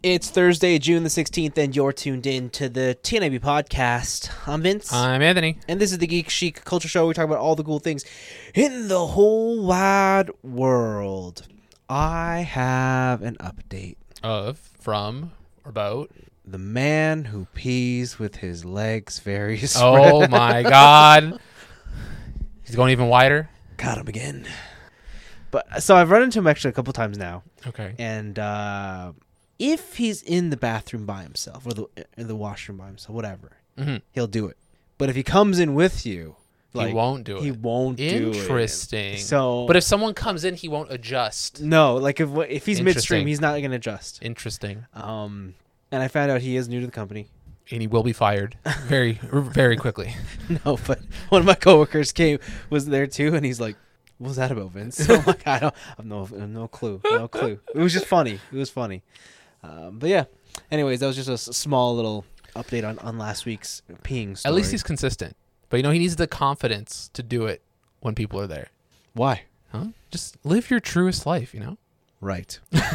It's Thursday, June the 16th, and you're tuned in to the TNIB podcast. I'm Vince. I'm Anthony. And this is the Geek Chic Culture Show. We talk about all the cool things in the whole wide world. I have an update. From, or about? The man who pees with his legs very spread. Oh my God. He's going even wider? Got him again. But so I've run into him actually a couple times now. Okay. And if he's in the bathroom by himself or in the washroom by himself, whatever, he'll do it. But if he comes in with you, he won't do it. He won't do it. Interesting. So, but if someone comes in, he won't adjust. No, like if he's midstream, he's not going to adjust. Interesting. And I found out he is new to the company. And he will be fired very, very quickly. No, but one of my coworkers was there too, and he's like, "What was that about, Vince?" So I'm like, I have no clue. No clue. It was just funny. It was funny. But yeah. Anyways, that was just a small little update on last week's peeing story. At least he's consistent. But, he needs the confidence to do it when people are there. Why? Huh? Just live your truest life, Right.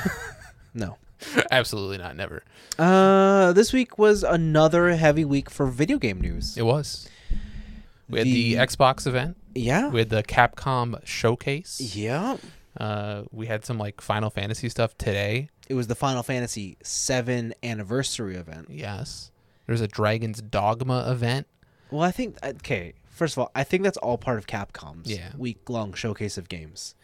No. Absolutely not. Never. This week was another heavy week for video game news. It was. We had the Xbox event. Yeah. We had the Capcom showcase. Yeah. We had some Final Fantasy stuff today. It was the Final Fantasy VII anniversary event. Yes. There's a Dragon's Dogma event. Well, I think, first of all, I think that's all part of Capcom's week-long showcase of games.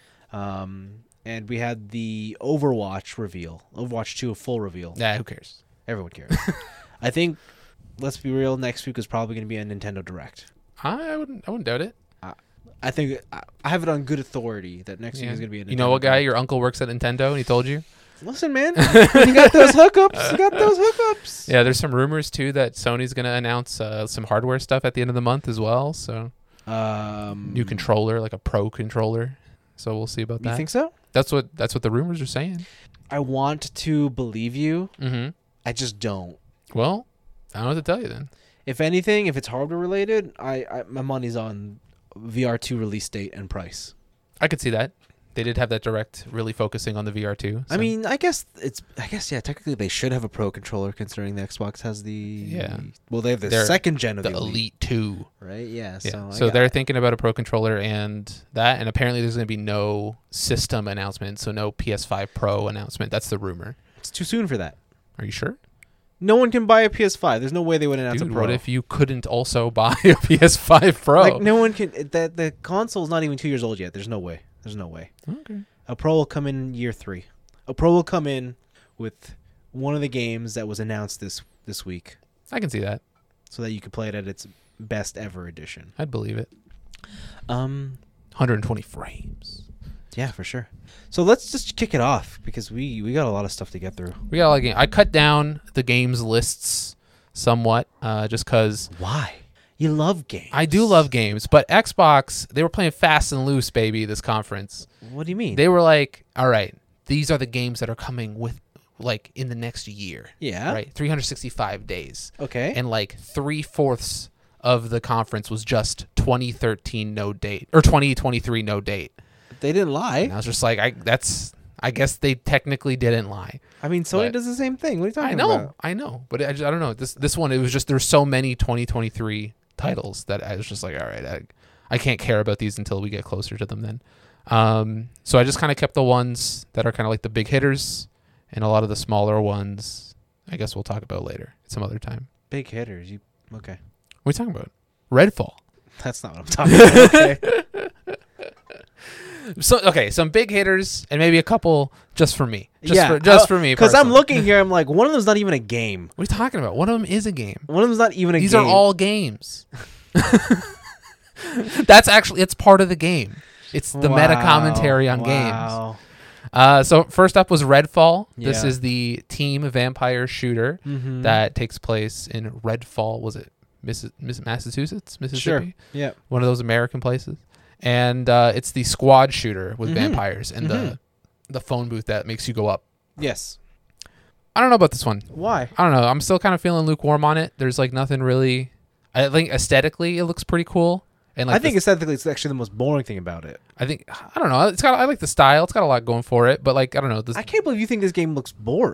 And we had the Overwatch reveal. Overwatch 2, a full reveal. Yeah, who cares? Everyone cares. I think, let's be real, next week is probably going to be a Nintendo Direct. I wouldn't doubt it. I think I have it on good authority that next week is going to be a Nintendo You know what guy? Direct. Your uncle works at Nintendo and he told you? Listen, man, you got those hookups. Yeah, there's some rumors, too, that Sony's going to announce some hardware stuff at the end of the month as well. So, new controller, like a pro controller. So we'll see about that. You think so? That's what the rumors are saying. I want to believe you. Mm-hmm. I just don't. Well, I don't know what to tell you then. If anything, if it's hardware related, my money's on VR2 release date and price. I could see that. They did have that direct really focusing on the VR2. So. I mean, I guess technically they should have a pro controller considering the Xbox has well, they have the second gen of the Elite 2. Right? Yeah. So they're thinking about a pro controller and apparently there's going to be no system announcement, so no PS5 Pro announcement. That's the rumor. It's too soon for that. Are you sure? No one can buy a PS5. There's no way they would announce a Pro. What if you couldn't also buy a PS5 Pro? Like no one can. The console's not even 2 years old yet. There's no way. Okay. A Pro will come in year 3. A Pro will come in with one of the games that was announced this week. I can see that. So that you could play it at its best ever edition. I'd believe it. 120 frames. Yeah, for sure. So let's just kick it off because we got a lot of stuff to get through. We got a lot of games. I cut down the games lists somewhat just because. Why? You love games. I do love games, but Xbox, they were playing fast and loose, baby, this conference. What do you mean? They were like, all right, these are the games that are coming with, in the next year. Yeah. Right? 365 days. Okay. And 3/4 of the conference was just 2013 no date, or 2023 no date. They didn't lie. And I was just like, I guess they technically didn't lie. I mean, Sony does the same thing. What are you talking about? I know. But I don't know. This one, it was just, there's so many 2023 titles that I was just like, all right, I can't care about these until we get closer to them then. So I just kind of kept the ones that are kind of like the big hitters, and a lot of the smaller ones, I guess we'll talk about later at some other time. Big hitters. Okay. What are you talking about? Redfall. That's not what I'm talking about. Okay. So some big hitters and maybe a couple just for me. Just for me. Because I'm personally. looking here, I'm like, one of them's not even a game. What are you talking about? One of them is a game. One of them's not even a game. These are all games. It's part of the game. It's the meta commentary on games. So first up was Redfall. This is the team vampire shooter that takes place in Redfall. Was it Massachusetts, Mississippi? Sure. Yeah. One of those American places. And it's the squad shooter with vampires and the phone booth that makes you go up. Yes. I don't know about this one. Why? I don't know. I'm still kind of feeling lukewarm on it. There's nothing really. I think aesthetically it looks pretty cool. And I think aesthetically it's actually the most boring thing about it. I don't know. I like the style. It's got a lot going for it, but I don't know. I can't believe you think this game looks boring.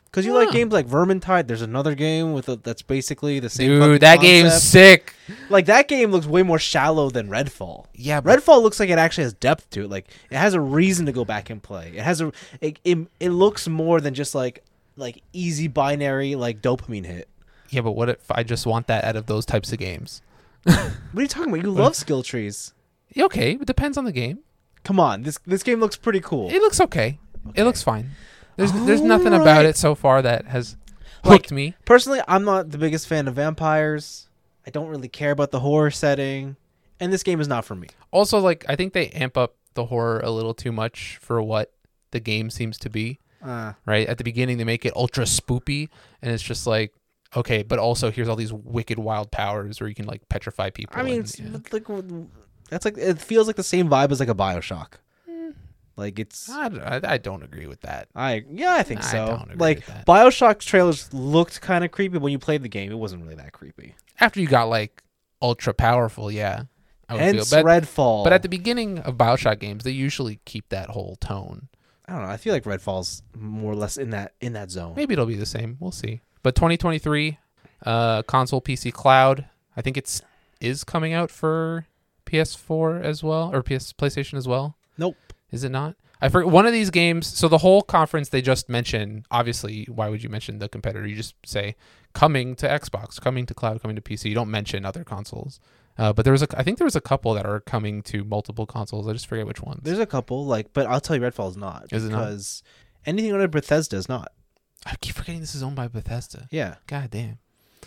Because you like games like Vermintide. There's another game that's basically the same. Dude, that game's concept. sick. Like that game looks way more shallow than Redfall. Yeah, but Redfall looks like it actually has depth to it. Like it has a reason to go back and play. It has it looks more than just like easy binary like dopamine hit. yeah, but what if I just want that out of those types of games? What are you talking about? You love skill trees. Yeah, okay, it depends on the game. Come on, this game looks pretty cool. It looks okay. It looks fine. There's nothing about it so far that has hooked me. Personally, I'm not the biggest fan of vampires. I don't really care about the horror setting, and this game is not for me. Also, like I think they amp up the horror a little too much for what the game seems to be. Right at the beginning, they make it ultra spoopy, and it's just like, okay, but also here's all these wicked wild powers where you can like petrify people. I mean, and, like that's like it feels like the same vibe as like a BioShock. Like it's, I don't agree with that. I think so. I don't agree like with that. BioShock's trailers looked kind of creepy, but when you played the game, it wasn't really that creepy. After you got like ultra powerful, yeah, I would Hence feel. Redfall. But at the beginning of BioShock games, they usually keep that whole tone. I don't know. I feel like Redfall's more or less in that zone. Maybe it'll be the same. We'll see. But 2023, console, PC, cloud. I think is coming out for PS4 as well, or PlayStation as well. Nope. Is it not? I forget one of these games. So the whole conference they just mentioned. Obviously, why would you mention the competitor? You just say coming to Xbox, coming to cloud, coming to PC. You don't mention other consoles. But I think there was a couple that are coming to multiple consoles. I just forget which ones. There's a couple, but I'll tell you, Redfall's not. Is it not? Because anything under Bethesda is not. I keep forgetting this is owned by Bethesda. Yeah. God damn.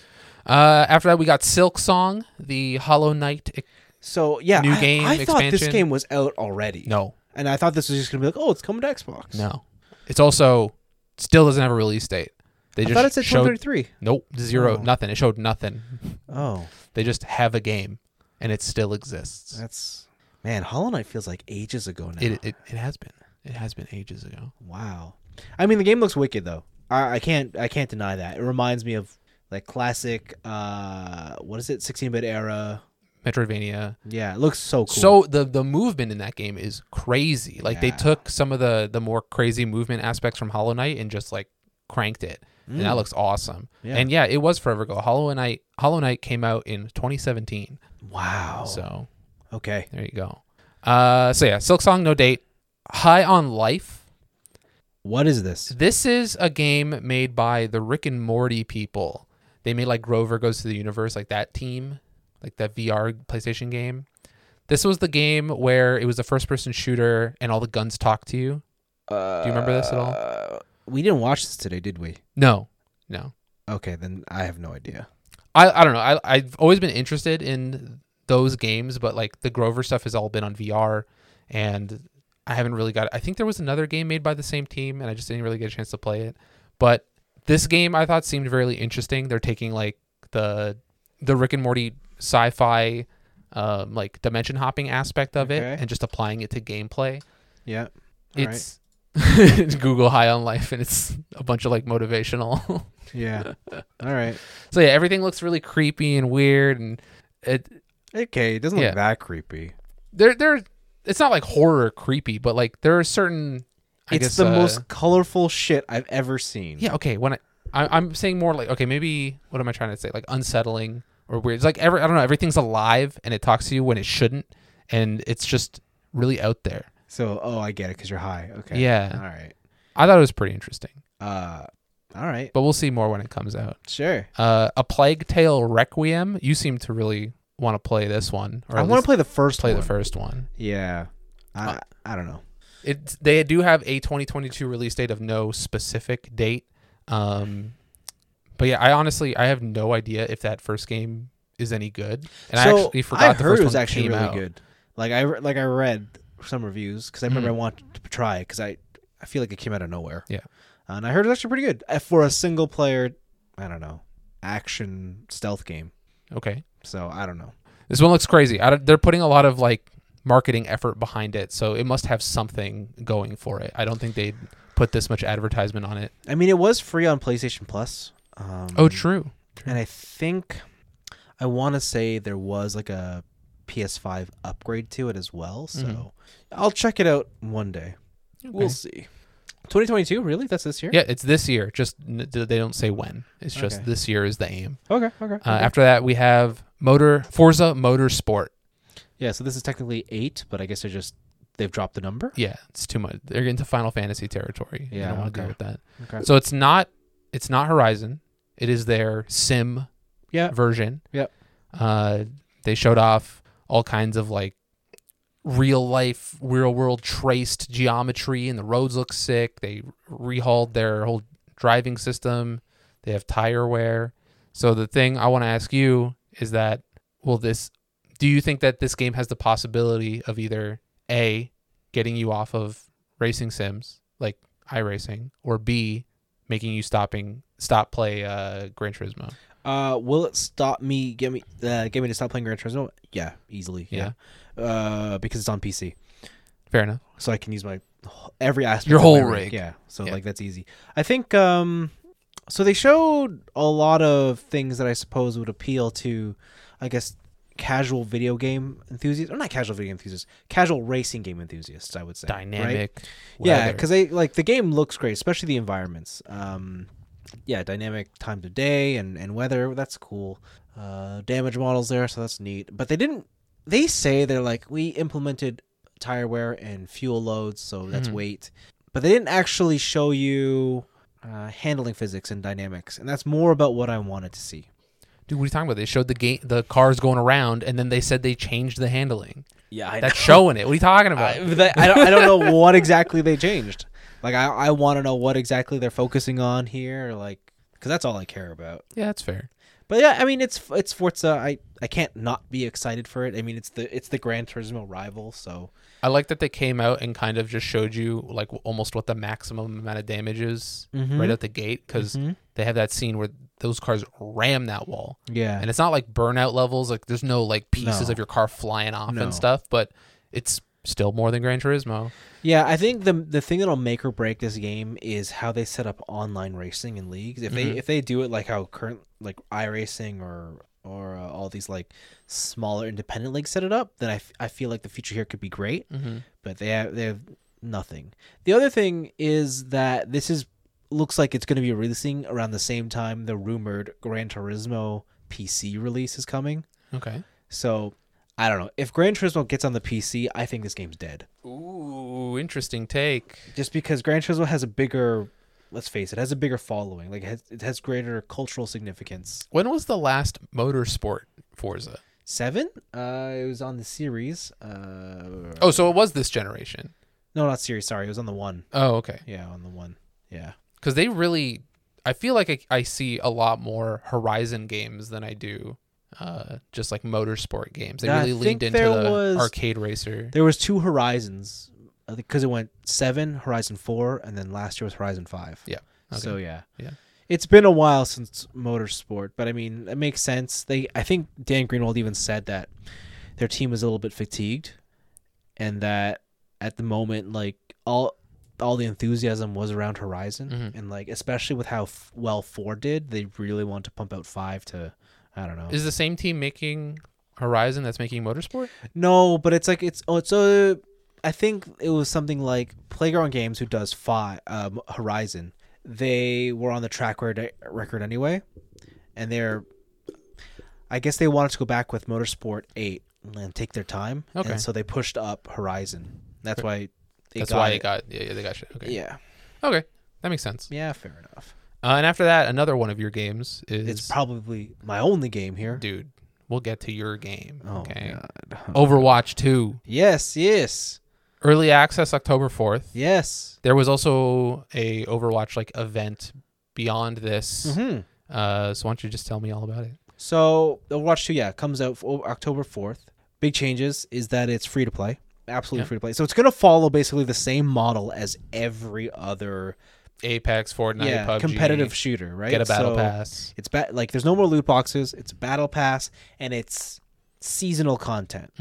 After that, we got Silk Song, the Hollow Knight. So yeah, New game I thought this expansion. game was out already. No, and I thought this was just gonna be like, oh, it's coming to Xbox. no. It's also still doesn't have a release date. They I just thought it said showed 2033. nope, zero, Oh. nothing. It showed nothing. Oh, They just have a game, and it still exists. that's man. Hollow Knight feels like ages ago now. It has been. It has been ages ago. Wow. I mean, the game looks wicked though. I can't deny that. It reminds me of like classic. What is it? 16-bit era. Metroidvania. Yeah, it looks so cool. So the movement in that game is crazy. Like they Yeah. took some of the more crazy movement aspects from Hollow Knight and just like cranked it. And that looks awesome. Yeah. And yeah, it was forever ago. Hollow Knight came out in 2017. Wow. So Okay. there you go. So yeah, Silk Song, no date. High on Life. What is this? This is a game made by the Rick and Morty people. They made like Grover Goes to the Universe, like that team, like that VR PlayStation game. This was the game where it was a first-person shooter and all the guns talk to you. Do you remember this at all? We didn't watch this today, did we? No. Okay, then I have no idea. I don't know. I've always been interested in those games, but like the Grover stuff has all been on VR, and I haven't really got it. I think there was another game made by the same team, and I just didn't really get a chance to play it. But this game I thought seemed really interesting. They're taking like the Rick and Morty sci-fi like dimension hopping aspect of it Okay. and just applying it to gameplay. Yeah. All It's Google High on Life, and it's a bunch of like motivational. Yeah. All right. So yeah, everything looks really creepy and weird, and Okay, it doesn't Yeah. look that creepy. there it's not like horror creepy, but like there are certain It's the most colorful shit I've ever seen. yeah, okay, when I'm saying more like, okay, maybe what am I trying to say, like unsettling or weird. It's like I don't know, everything's alive and it talks to you when it shouldn't, and it's just really out there. So, I get it because you're high. Okay. Yeah. All right. I thought it was pretty interesting, All right. but we'll see more when it comes out. Sure. A Plague Tale Requiem. You seem to really want to play this one, or I at want least to play the first play one. the first one. Yeah. I don't know. They do have a 2022 release date of no specific date. But yeah, I have no idea if that first game is any good. And I actually forgot the heard first it was one actually came really out. good. Like I read some reviews because I remember Mhm. I wanted to try it because I feel like it came out of nowhere. Yeah. And I heard it was actually pretty good for a single player. I don't know, action stealth game. Okay. So I don't know. This one looks crazy. They're putting a lot of like marketing effort behind it, so it must have something going for it. I don't think they'd put this much advertisement on it. I mean, it was free on PlayStation Plus. Oh, true. And I think I want to say there was like a PS5 upgrade to it as well. So Mhm. I'll check it out one day. Okay. We'll see. 2022, really? That's this year? Yeah, it's this year. Just they don't say when. It's just Okay. this year is the aim. Okay. After that, we have Forza Motorsport. Yeah, so this is technically 8, but I guess they've dropped the number. Yeah, it's too much. They're into Final Fantasy territory. Yeah, I don't want to okay. deal with that. Okay. So it's not Horizon. It is their sim version. Yep. They showed off all kinds of like real world traced geometry, and the roads look sick. They rehauled their whole driving system. They have tire wear. So the thing I want to ask you is that do you think that this game has the possibility of either A, getting you off of racing sims like iRacing, or B, making you stop play Gran Turismo? Will it get me to stop playing Gran Turismo? Yeah, easily. Yeah. Because it's on PC, Fair enough. so I can use my every aspect. Your of whole my rig. Yeah. So Yeah. like that's easy. I think. So they showed a lot of things that I suppose would appeal to, I guess, casual video game enthusiasts, or not casual video game enthusiasts, casual racing game enthusiasts, I would say. Dynamic. Right? Yeah, weather. because the game looks great, especially the environments. Dynamic times of day and weather, that's cool. Damage models there, so that's neat. But they say they're like, we implemented tire wear and fuel loads, so that's weight. But they didn't actually show you handling physics and dynamics, and that's more about what I wanted to see. Dude, what are you talking about? They showed the cars going around, and then they said they changed the handling. Yeah, That's showing it. What are you talking about? I don't know what exactly they changed. Like, I want to know what exactly they're focusing on here, like, because that's all I care about. Yeah, that's fair. But yeah, I mean, it's Forza. I can't not be excited for it. I mean, it's the Gran Turismo rival, so I like that they came out and kind of just showed you like almost what the maximum amount of damage is right out the gate, because they have that scene where those cars ram that wall. yeah, And it's not like burnout levels. Like there's no like pieces No. of your car flying off No. and stuff, but it's still more than Gran Turismo. yeah. I think the thing that'll make or break this game is how they set up online racing in leagues. If they do it like how current like iRacing or all these like smaller independent leagues set it up, then I feel like the future here could be great. But they have nothing. The other thing is that this looks like it's going to be releasing around the same time the rumored Gran Turismo PC release is coming. Okay. So I don't know. If Gran Turismo gets on the PC, I think this game's dead. Ooh, interesting take. Just because Gran Turismo has a bigger, let's face it, has a bigger following. Like it has greater cultural significance. When was the last motorsport Forza? 7? It was on the series. Oh, so it was this generation. No, not series. Sorry, it was on the 1. Oh, okay. Yeah, on the 1. Yeah. Because I feel like I see a lot more Horizon games than I do just like motorsport games. They Yeah, I really leaned think into there the was- arcade racer. There was 2 Horizons because it went 7, Horizon 4, and then last year was Horizon 5. Yeah. Okay. So yeah. Yeah. It's been a while since motorsport, but I mean, it makes sense. I think Dan Greenwald even said that their team was a little bit fatigued, and that at the moment, like all the enthusiasm was around Horizon, and like especially with how well 4 did, they really want to pump out 5 to, I don't know. Is the same team making Horizon that's making motorsport? No, but it's like I think it was something like Playground Games, who does Horizon. They were on the track record anyway, and I guess they wanted to go back with Motorsport 8 and take their time. Okay. And so they pushed up Horizon. That's why they That's got why it. they got shit. Okay. Yeah. Okay. That makes sense. Yeah, fair enough. And after that, another one of your games is It's probably my only game here. dude. We'll get to your game. Oh, Okay. God. Overwatch 2. Yes. Early access October 4th. Yes. There was also a Overwatch like event beyond this. Mm-hmm. So why don't you just tell me all about it? So Overwatch 2, comes out October 4th. Big changes is that it's free to play. Absolutely free to play. So it's going to follow basically the same model as every other Apex, Fortnite, PUBG. competitive shooter, right? Get a battle So pass. It's like there's no more loot boxes. It's a battle pass, and it's seasonal content.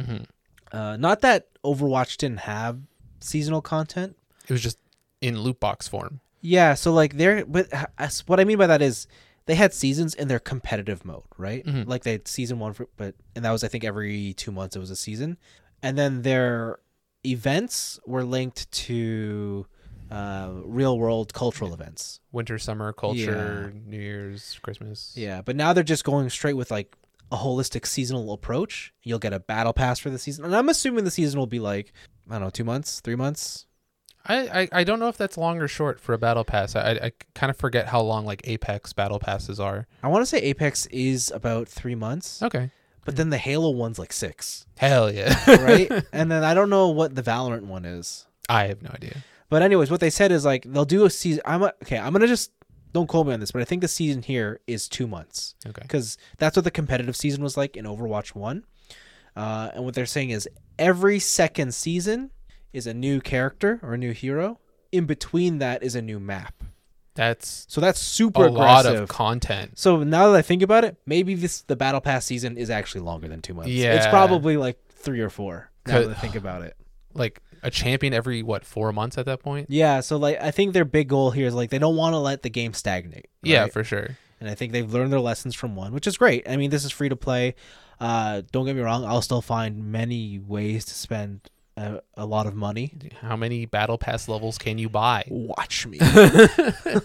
Not that Overwatch didn't have seasonal content. It was just in loot box form. Yeah, so like what I mean by that is they had seasons in their competitive mode, right? Like they had season 1 and that was I think every 2 months it was a season. And then their events were linked to real world cultural events. Winter, summer, culture, New Year's, Christmas. Yeah, but now they're just going straight with like a holistic seasonal approach. You'll get a battle pass for the season, and I'm assuming the season will be like, I don't know, 2 months, 3 months. I don't know if that's long or short for a battle pass. I kind of forget how long like Apex battle passes are. I want to say Apex is about 3 months. Okay. But then the Halo one's like 6. Hell yeah. Right? And then I don't know what the Valorant one is. I have no idea. But anyways, what they said is like they'll do a season. I'm going to just, don't quote me on this, but I think the season here is 2 months. Okay. Because that's what the competitive season was like in Overwatch 1. And what they're saying is every second season is a new character or a new hero. In between that is a new map. So that's super lot aggressive. of content. So now that I think about it, maybe the battle pass season is actually longer than 2 months. Yeah. It's probably like 3 or 4 now that I think about it. Like a champion every 4 months at that point? Yeah, so like I think their big goal here is like they don't want to let the game stagnate. Right? Yeah, for sure. And I think they've learned their lessons from 1, which is great. I mean, this is free to play. Don't get me wrong, I'll still find many ways to spend a lot of money. How many battle pass levels can you buy? Watch me. Think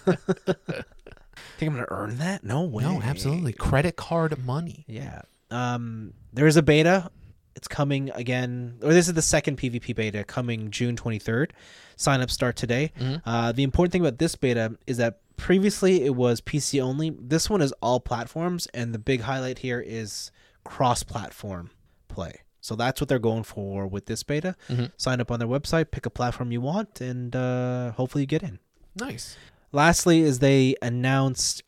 I'm gonna earn that? No way. No, absolutely. Credit card money. Yeah. There is a beta. It's coming again, or this is the second PvP beta coming June 23rd. Sign-ups start today. Mm-hmm. The important thing about this beta is that previously it was PC only. This one is all platforms, and the big highlight here is cross-platform play. So that's what they're going for with this beta. Mm-hmm. Sign up on their website, pick a platform you want, and hopefully you get in. Nice. Lastly is they announced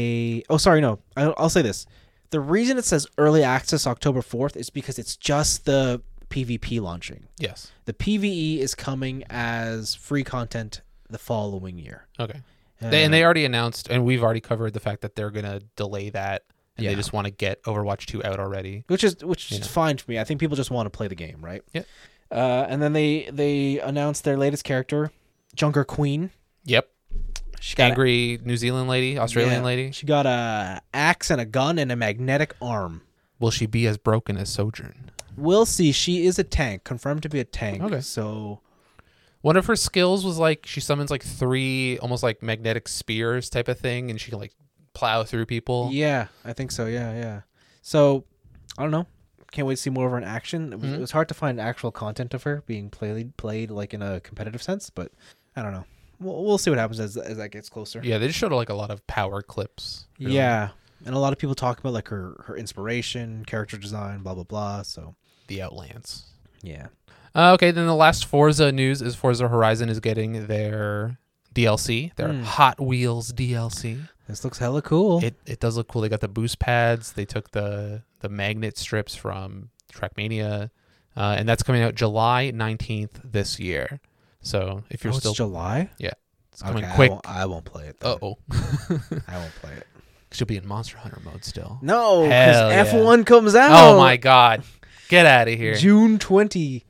I'll say this. The reason it says early access October 4th is because it's just the PvP launching. Yes. The PvE is coming as free content the following year. Okay. And they already announced, and we've already covered the fact that they're going to delay that, and they just want to get Overwatch 2 out already. Which is fine for me. I think people just want to play the game, right? Yep. And then they announced their latest character, Junker Queen. Yep. She got Angry New Zealand lady, Australian lady. She got a axe and a gun and a magnetic arm. Will she be as broken as Sojourn? We'll see. She is a tank, confirmed to be a tank. Okay. So one of her skills was like she summons like 3 almost like magnetic spears type of thing, and she can like plow through people. Yeah, I think so. Yeah. So I don't know. Can't wait to see more of her in action. It was hard to find actual content of her being played like in a competitive sense, but I don't know. We'll see what happens as that gets closer. Yeah, they just showed like a lot of power clips. Really. Yeah, and a lot of people talk about like her inspiration, character design, blah blah blah. So the Outlands. Yeah. Okay, then the last Forza news is Forza Horizon is getting their DLC, their Hot Wheels DLC. This looks hella cool. It does look cool. They got the boost pads. They took the magnet strips from Trackmania, and that's coming out July 19th this year. So if you're still it's July, yeah, it's coming okay, quick. I won't play it. Then. Uh-oh. I won't play it. She'll be in Monster Hunter mode still. No, because Hell yeah. F1 comes out. Oh my god, get out of here! June 27th.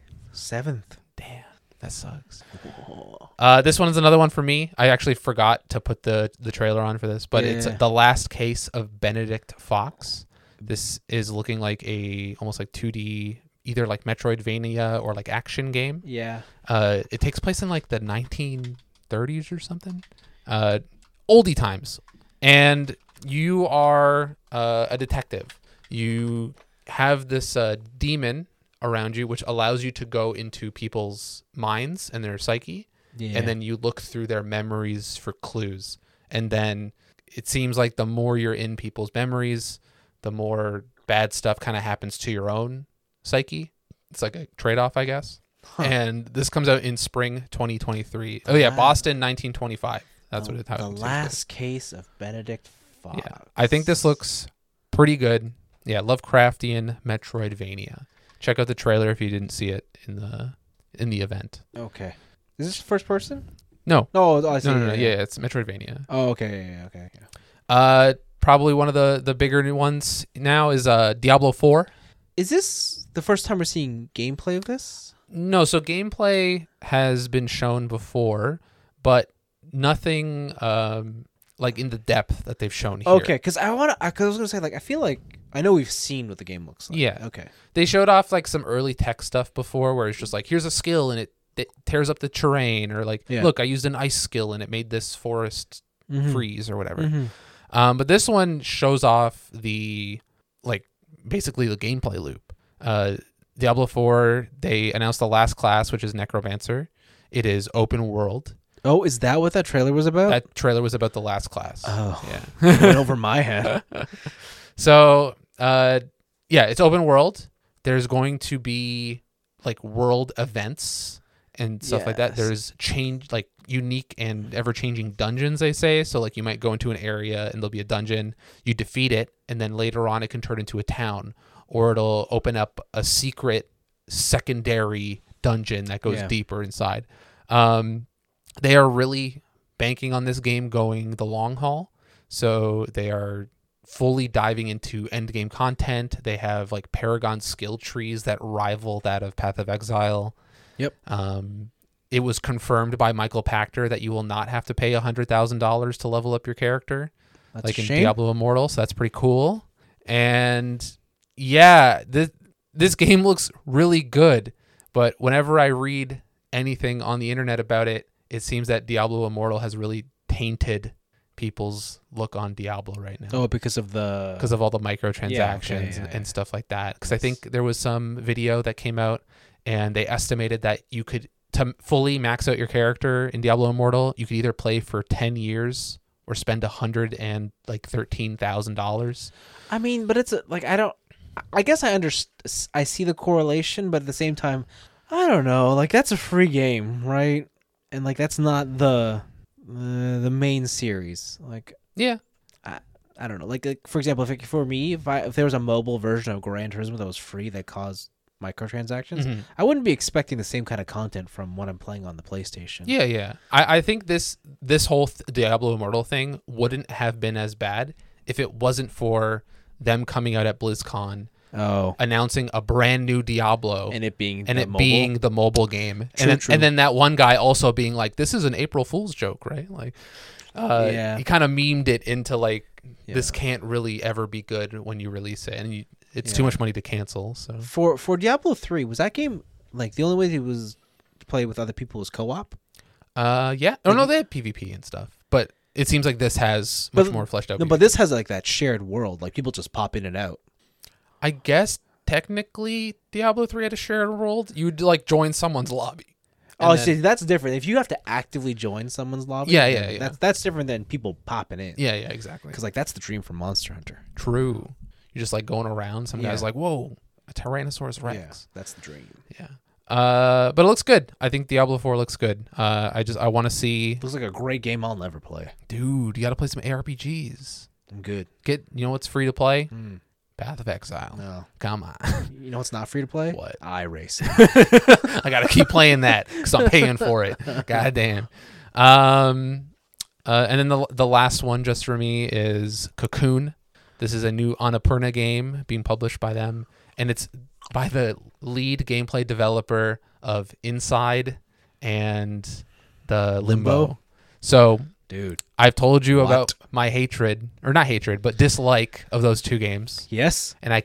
Damn, that sucks. This one is another one for me. I actually forgot to put the trailer on for this, but it's The Last Case of Benedict Fox. This is looking like almost like 2D, either like Metroidvania or like action game. Yeah. It takes place in like the 1930s or something. Oldie times. And you are a detective. You have this demon around you, which allows you to go into people's minds and their psyche. Yeah. And then you look through their memories for clues. And then it seems like the more you're in people's memories, the more bad stuff kind of happens to your own psyche. It's like a trade-off, I guess. Huh. And this comes out in spring 2023. Oh, yeah, Boston 1925. That's what it's how. The Last Case of Benedict Fox. Yeah, I think this looks pretty good. Yeah, Lovecraftian Metroidvania. Check out the trailer if you didn't see it in the event. Okay. Is this first person? No. Oh, I see. No. Yeah, it's Metroidvania. Oh, okay. Yeah. Probably one of the bigger new ones now is Diablo 4. Is this the first time we're seeing gameplay of this? No, so gameplay has been shown before, but nothing like in the depth that they've shown here. Okay, because I was gonna say, like, I feel like I know we've seen what the game looks like. Yeah. Okay. They showed off like some early tech stuff before, where it's just like, here's a skill and it that tears up the terrain, or like, Yeah. look, I used an ice skill and it made this forest freeze or whatever. Mm-hmm. But this one shows off basically the gameplay loop. Diablo 4, they announced the last class, which is Necromancer. It is open world. Oh, is that what that trailer was about? That trailer was about the last class. Oh, Yeah. it went over my head. So, it's open world. There's going to be like world events and stuff like that. Yes. There's unique and ever-changing dungeons, they say. So like you might go into an area and there'll be a dungeon, you defeat it, and then later on it can turn into a town, or it'll open up a secret secondary dungeon that goes deeper inside. They are really banking on this game going the long haul. So they are fully diving into end game content. They have like Paragon skill trees that rival that of Path of Exile. Yep. It was confirmed by Michael Pachter that you will not have to pay $100,000 to level up your character, That's like a in shame. Diablo Immortal. So that's pretty cool. And yeah, this game looks really good. But whenever I read anything on the internet about it, it seems that Diablo Immortal has really tainted people's look on Diablo right now. Oh, because of All the microtransactions and stuff like that. Because I think there was some video that came out and they estimated that you could, to fully max out your character in Diablo Immortal, you could either play for 10 years or spend $113,000. I mean, but it's like I guess I see the correlation, but at the same time, I don't know. Like that's a free game, right? And like that's not the main series. Like Yeah. I don't know. Like for example, for me, if there was a mobile version of Gran Turismo that was free that caused microtransactions, I wouldn't be expecting the same kind of content from what I'm playing on the PlayStation. Yeah. I think this whole Diablo Immortal thing wouldn't have been as bad if it wasn't for them coming out at BlizzCon announcing a brand new Diablo and it being being the mobile game. True. And then that one guy also being like, this is an April Fool's joke, right? Like he kind of memed it into like this can't really ever be good when you release it, and it's too much money to cancel. So for Diablo 3, was that game like the only way it was to play with other people was co-op? Yeah. Oh no, they had PvP and stuff, but it seems like this has much more fleshed out. No, but this has like that shared world, like people just pop in and out. I guess technically Diablo 3 had a shared world. You'd like join someone's lobby. See, that's different. If you have to actively join someone's lobby, yeah. That's different than people popping in. Yeah, exactly. Because like that's the dream for Monster Hunter. True. You're just like going around. Some guy's like, "Whoa, a Tyrannosaurus Rex." Yeah, that's the dream. Yeah. But it looks good. I think Diablo 4 looks good. I want to see. Looks like a great game I'll never play. Dude, you got to play some ARPGs. I'm good. You know what's free to play? Path of Exile. No. Come on. You know what's not free to play? What? iRacing. I got to keep playing that because I'm paying for it. God damn. And then the last one just for me is Cocoon. This is a new Annapurna game being published by them, and it's by the lead gameplay developer of Inside and the Limbo. So, dude, I've told you about my hatred, or not hatred, but dislike of those two games. Yes. And I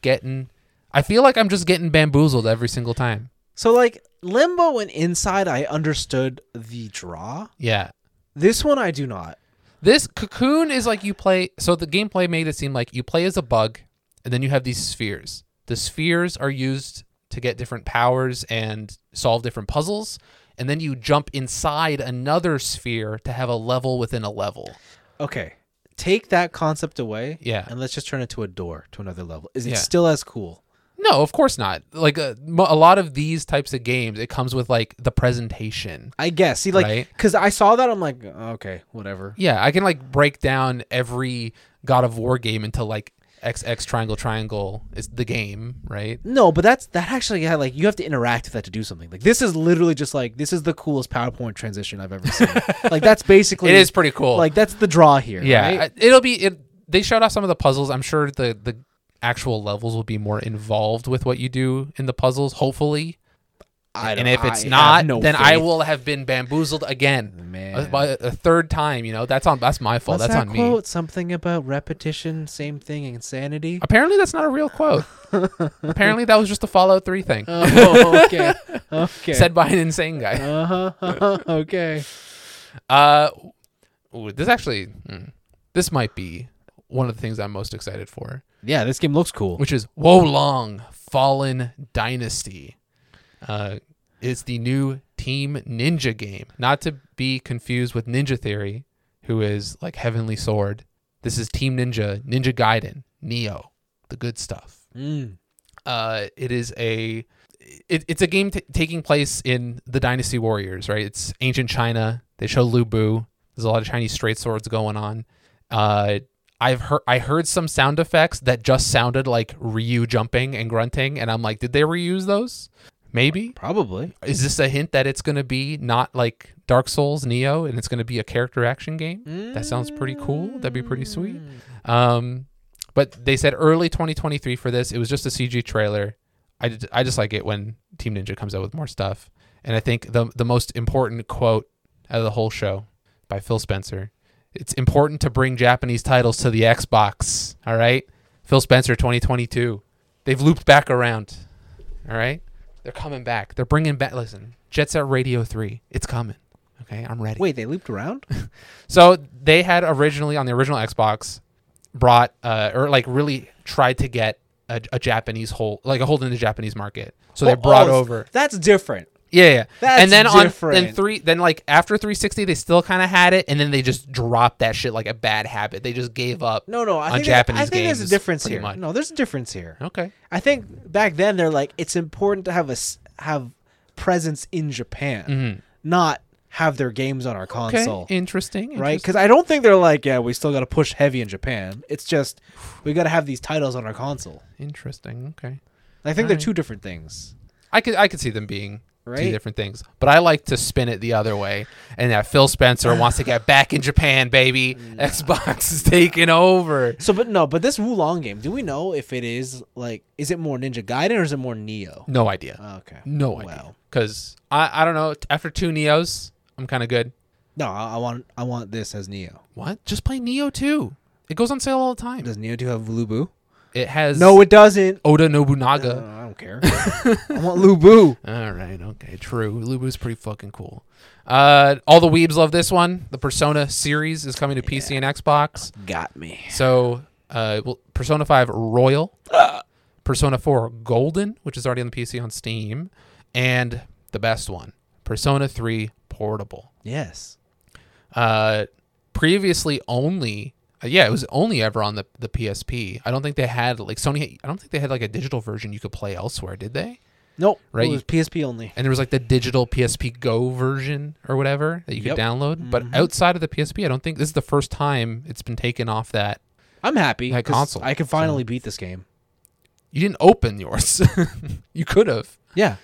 feel like I'm just getting bamboozled every single time. So like Limbo and Inside, I understood the draw. Yeah. This one I do not. This Cocoon is like you play. So the gameplay made it seem like you play as a bug, and then you have these spheres. The spheres are used to get different powers and solve different puzzles, and then you jump inside another sphere to have a level within a level. Okay. Take that concept away, Yeah. and let's just turn it to a door to another level. Is it Yeah. still as cool? No, of course not. Like a lot of these types of games, it comes with like the presentation. I guess. See, like, Right? because I saw that, I'm like, okay, whatever. Yeah, I can like break down every God of War game into like XX triangle is the game, right? No, but that actually had like you have to interact with that to do something. Like this is literally just like this is the coolest PowerPoint transition I've ever seen. Like that's basically It is pretty cool. Like that's the draw here. Yeah, right? They showed off some of the puzzles. I'm sure the actual levels will be more involved with what you do in the puzzles. Hopefully, And if it's I not, have no then I faith. will have been bamboozled again. Man. By a third time, that's my fault. What's That's that on quote? me. Something about repetition, same thing, insanity. Apparently, that's not a real quote. Apparently, that was just a Fallout 3 thing Oh, okay. Okay. said by an insane guy. Okay. This might be one of the things I'm most excited for, Yeah, this game looks cool. which is Wolong Fallen Dynasty. It's the new Team Ninja game, not to be confused with Ninja Theory, who is like Heavenly Sword. This is Team Ninja, Ninja Gaiden, Neo, the good stuff. It is it's a game taking place in the Dynasty Warriors, right? It's ancient China. They show Lu Bu. There's a lot of Chinese straight swords going on. I heard some sound effects that just sounded like Ryu jumping and grunting, and I'm like, did they reuse those? Maybe. Probably. Is this a hint that it's going to be not like Dark Souls Neo and it's going to be a character action game? That sounds pretty cool. That'd be pretty sweet. But they said early 2023 for this. It was just a CG trailer. I just like it when Team Ninja comes out with more stuff. And I think the most important quote out of the whole show by Phil Spencer, it's important to bring Japanese titles to the Xbox. All right. Phil Spencer 2022. They've looped back around. All right. They're coming back. They're bringing back. Listen, Jet Set Radio 3. It's coming. Okay, I'm ready. Wait, they looped around? So they had originally on the original Xbox brought or like really tried to get a Japanese hold in the Japanese market. So they brought over. That's different. Yeah. That's and then different. then like after 360 they still kind of had it, and then they just dropped that shit like a bad habit. They just gave up. No, on Japanese I think games. there's a difference pretty here. much. No, there's a difference here. Okay. I think back then they're like, it's important to have presence in Japan, not have their games on our console. Okay. Interesting. Right? Because I don't think they're like, yeah, we still got to push heavy in Japan. It's just we got to have these titles on our console. Interesting. Okay. I think they're two different things. I could see them being two Right? different things, but I like to spin it the other way, and that Phil Spencer wants to get back in Japan, baby. Xbox is taking over. So, but this Wulong game, do we know if it is like, is it more Ninja Gaiden or is it more Neo? No idea. Okay. No idea. Because I don't know. After 2 Neos, I'm kind of good. No, I want this as Neo. What? Just play Neo 2. It goes on sale all the time. Does Neo 2 have Lubu? It has No, it doesn't. Oda Nobunaga. I don't care. I want Lubu. All right, okay, true. Lubu's pretty fucking cool. All the weebs love this one. The Persona series is coming to PC and Xbox. Got me. So, Persona 5 Royal, Persona 4 Golden, which is already on the PC on Steam, and the best one, Persona 3 Portable. Yes. Previously only, it was only ever on the PSP. I don't think they had like Sony. I don't think they had like a digital version you could play elsewhere, did they? Nope. Right, It was PSP only. And there was like the digital PSP Go version or whatever that you could download. But outside of the PSP, I don't think this is the first time it's been taken off that. I'm happy. That 'cause console, I can finally beat this game. You didn't open yours. You could have. Yeah.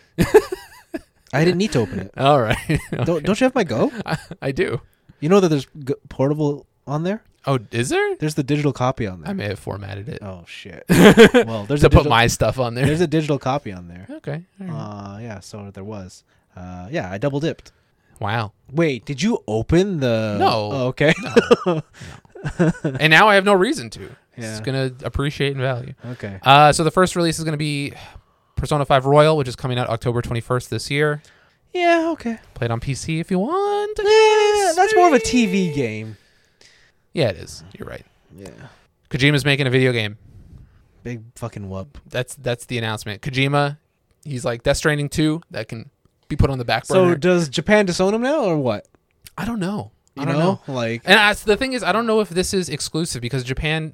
I didn't need to open it. All right. Don't you have my Go? I do. You know that there's Portable on there? Oh, is there? There's the digital copy on there. I may have formatted it Oh shit. Well, there's to a put digital, my stuff on there. there's a digital copy on there. Okay. All right. Yeah, so there was. Yeah, I double dipped. Wow. Wait, did you open the No. Oh, okay. No. And now I have no reason to. Yeah. It's going to appreciate in value. Okay. So the first release is going to be Persona 5 Royal, which is coming out October 21st this year. Yeah, okay. Play it on PC if you want. Yeah, that's more of a TV game. Yeah, it is. You're right. Yeah. Kojima's making a video game. Big fucking whoop. That's the announcement. Kojima, he's like Death Stranding 2 that can be put on the back So burner. does Japan disown him now or what? I don't know. You I don't know? know. Like, And the thing is, I don't know if this is exclusive because Japan